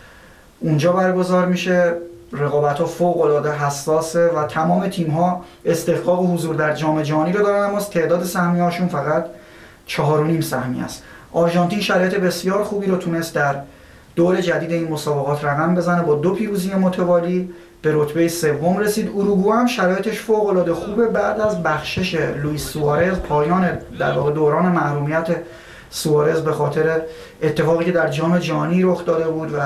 اونجا برگزار میشه. رقابت‌ها فوق‌العاده حساسه و تمام تیم‌ها استحقاق حضور در جام جهانی رو دارن، اما تعداد سهمیه‌هاشون فقط 4.5 سهمیه است. آرژانتین شرایط بسیار خوبی رو تونست در دور جدید این مسابقات رقم بزنه، با 2 پیروزی متوالی به رتبه سوم رسید. اوروگوئه هم شرایطش فوق‌العاده خوبه. بعد از بخشش لوئیس سوارز، پایان در واقع دوران محرومیت سوارز به خاطر اتفاقی که در جام جهانی رخ داده بود و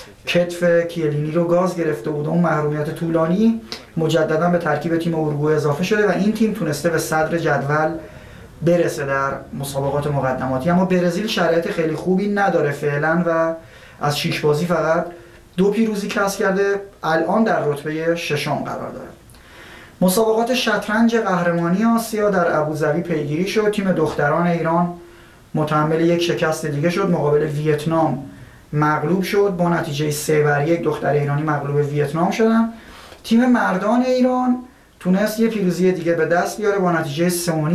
کتف کیلینی رو گاز گرفته بود، اون محرومیت طولانی، مجددا به ترکیب تیم اوروگوئه اضافه شده و این تیم تونسته به صدر جدول برسه در مسابقات مقدماتی. اما برزیل شرایط خیلی خوبی نداره فعلا و از 6 بازی فقط 2 پیروزی کسب کرده، الان در رتبه 6م قرار داره. مسابقات شطرنج قهرمانی آسیا در ابوظبی پیگیری شد. تیم دختران ایران متحمل یک شکست دیگه شد، مقابل ویتنام مغلوب شد با نتیجه 3-1. دختر ایرانی مغلوب ویتنام شدن. تیم مردان ایران تونست یه پیروزی دیگه به دست بیاره، با نتیجه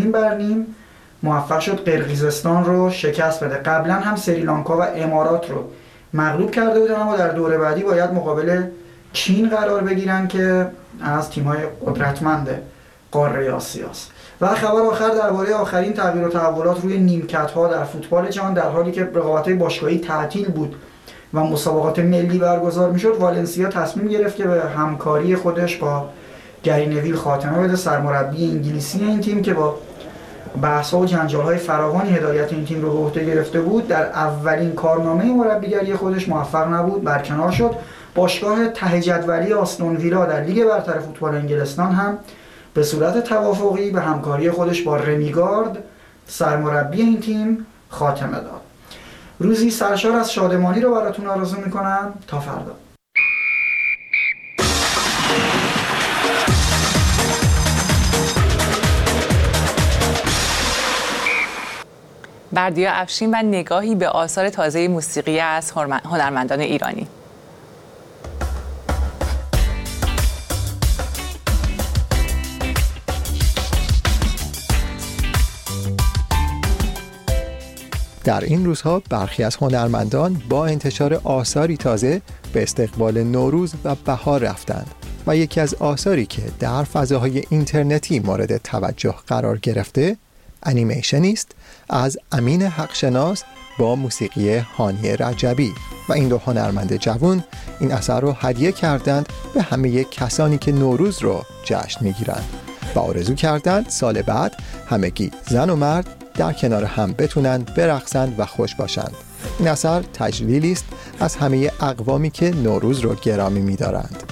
3-0 موفق شد قرقیزستان رو شکست بده. قبلا هم سریلانکا و امارات رو مغلوب کرده بودن، اما در دوره بعدی باید مقابل چین قرار بگیرن که از تیم‌های قدرتمند قاره آسیاست. و خبر آخر درباره آخرین تغییر و تحولات روی نیمکت‌ها در فوتبال جهان، در حالی که رقابت‌های باشگاهی تعطیل بود و مسابقات ملی برگزار می‌شد، والنسیا تصمیم گرفت که به همکاری خودش با گری نویل خاتمه بده، سرمربی انگلیسی این تیم که با بحث‌ها و جنجال‌های فراوانی هدایت این تیم رو به عهده گرفته بود. در اولین کارنامه مربیگری خودش موفق نبود، برکنار شد. باشگاه ته جدولی آستون ویلا در لیگ برتر فوتبال انگلستان هم به صورت توافقی به همکاری خودش با رمیگارد سرمربی این تیم خاتمه داد. روزی سرشار از شادمانی رو براتون آرزو می‌کنم. تا فردا. بردیا افشین و نگاهی به آثار تازه موسیقی از هنرمندان ایرانی. در این روزها برخی از هنرمندان با انتشار آثاری تازه به استقبال نوروز و بهار رفتند و یکی از آثاری که در فضاهای اینترنتی مورد توجه قرار گرفته انیمیشنی است از امین حقشناس با موسیقی هانی رجبی و این دو هنرمند جوان این اثر رو هدیه کردند به همه کسانی که نوروز رو جشن میگیرند و آرزو کردند سال بعد همگی زن و مرد در کنار هم بتونند برقصند و خوش باشند. این اثر تجلیلی است از همه اقوامی که نوروز رو گرامی می‌دارند.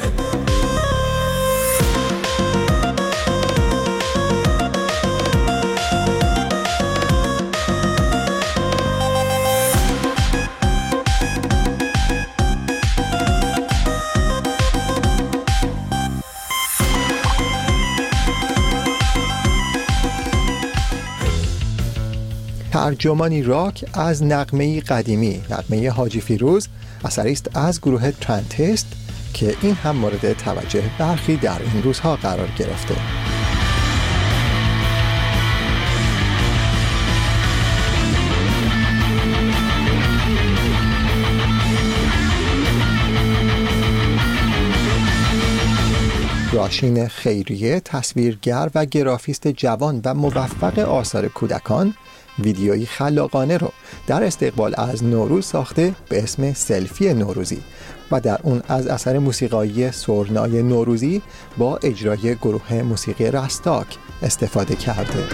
ترجمانی راک از نغمه‌ای قدیمی، نغمه حاجی فیروز، اثری است از گروه ترنتست که این هم مورد توجه برخی در این روزها قرار گرفته. راشین خیریه، تصویرگر و گرافیست جوان و موفق آثار کودکان، ویدیویی خلاقانه رو در استقبال از نوروز ساخته به اسم سلفی نوروزی و در اون از اثر موسیقایی سرنای نوروزی با اجرای گروه موسیقی رستاک استفاده کرده.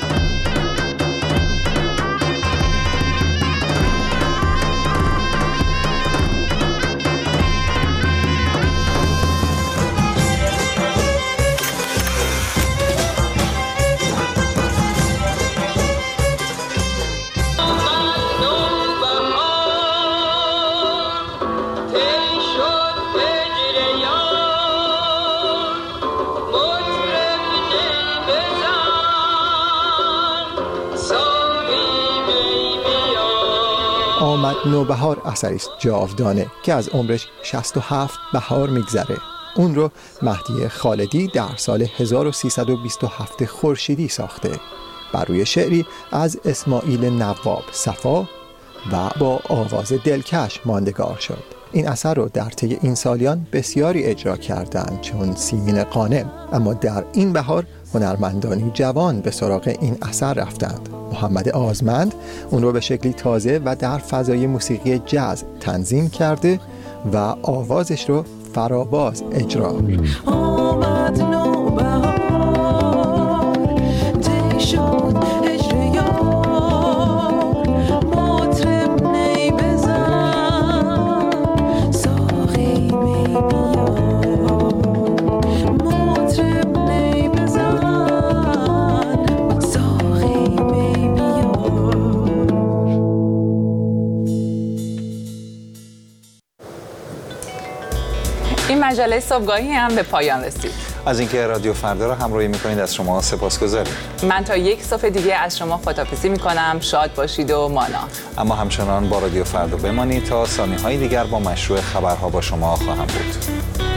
آمد نوبهار اثری است جاودانه که از عمرش 67 بهار میگذره. اون رو مهدی خالدی در سال 1327 خورشیدی ساخته بر روی شعری از اسماعیل نواب صفا و با آواز دلکش ماندگار شد. این اثر رو در طی این سالیان بسیاری اجرا کردند چون سیمین غانم، اما در این بهار هنرمندانی جوان به سراغ این اثر رفتند. محمد آزمند اون رو به شکلی تازه و در فضای موسیقی جاز تنظیم کرده و آوازش رو فراباز اجرا. این مجله صبحگاهی هم به پایان رسید. از اینکه رادیو فردا را همراهی می‌کنید از شما سپاسگزاریم. من تا یک صبح دیگه از شما خداحافظی می‌کنم. شاد باشید و مانا. اما همچنان با رادیو فردا بمانید تا ثانیه‌های دیگر با مشروع خبرها با شما خواهم بود.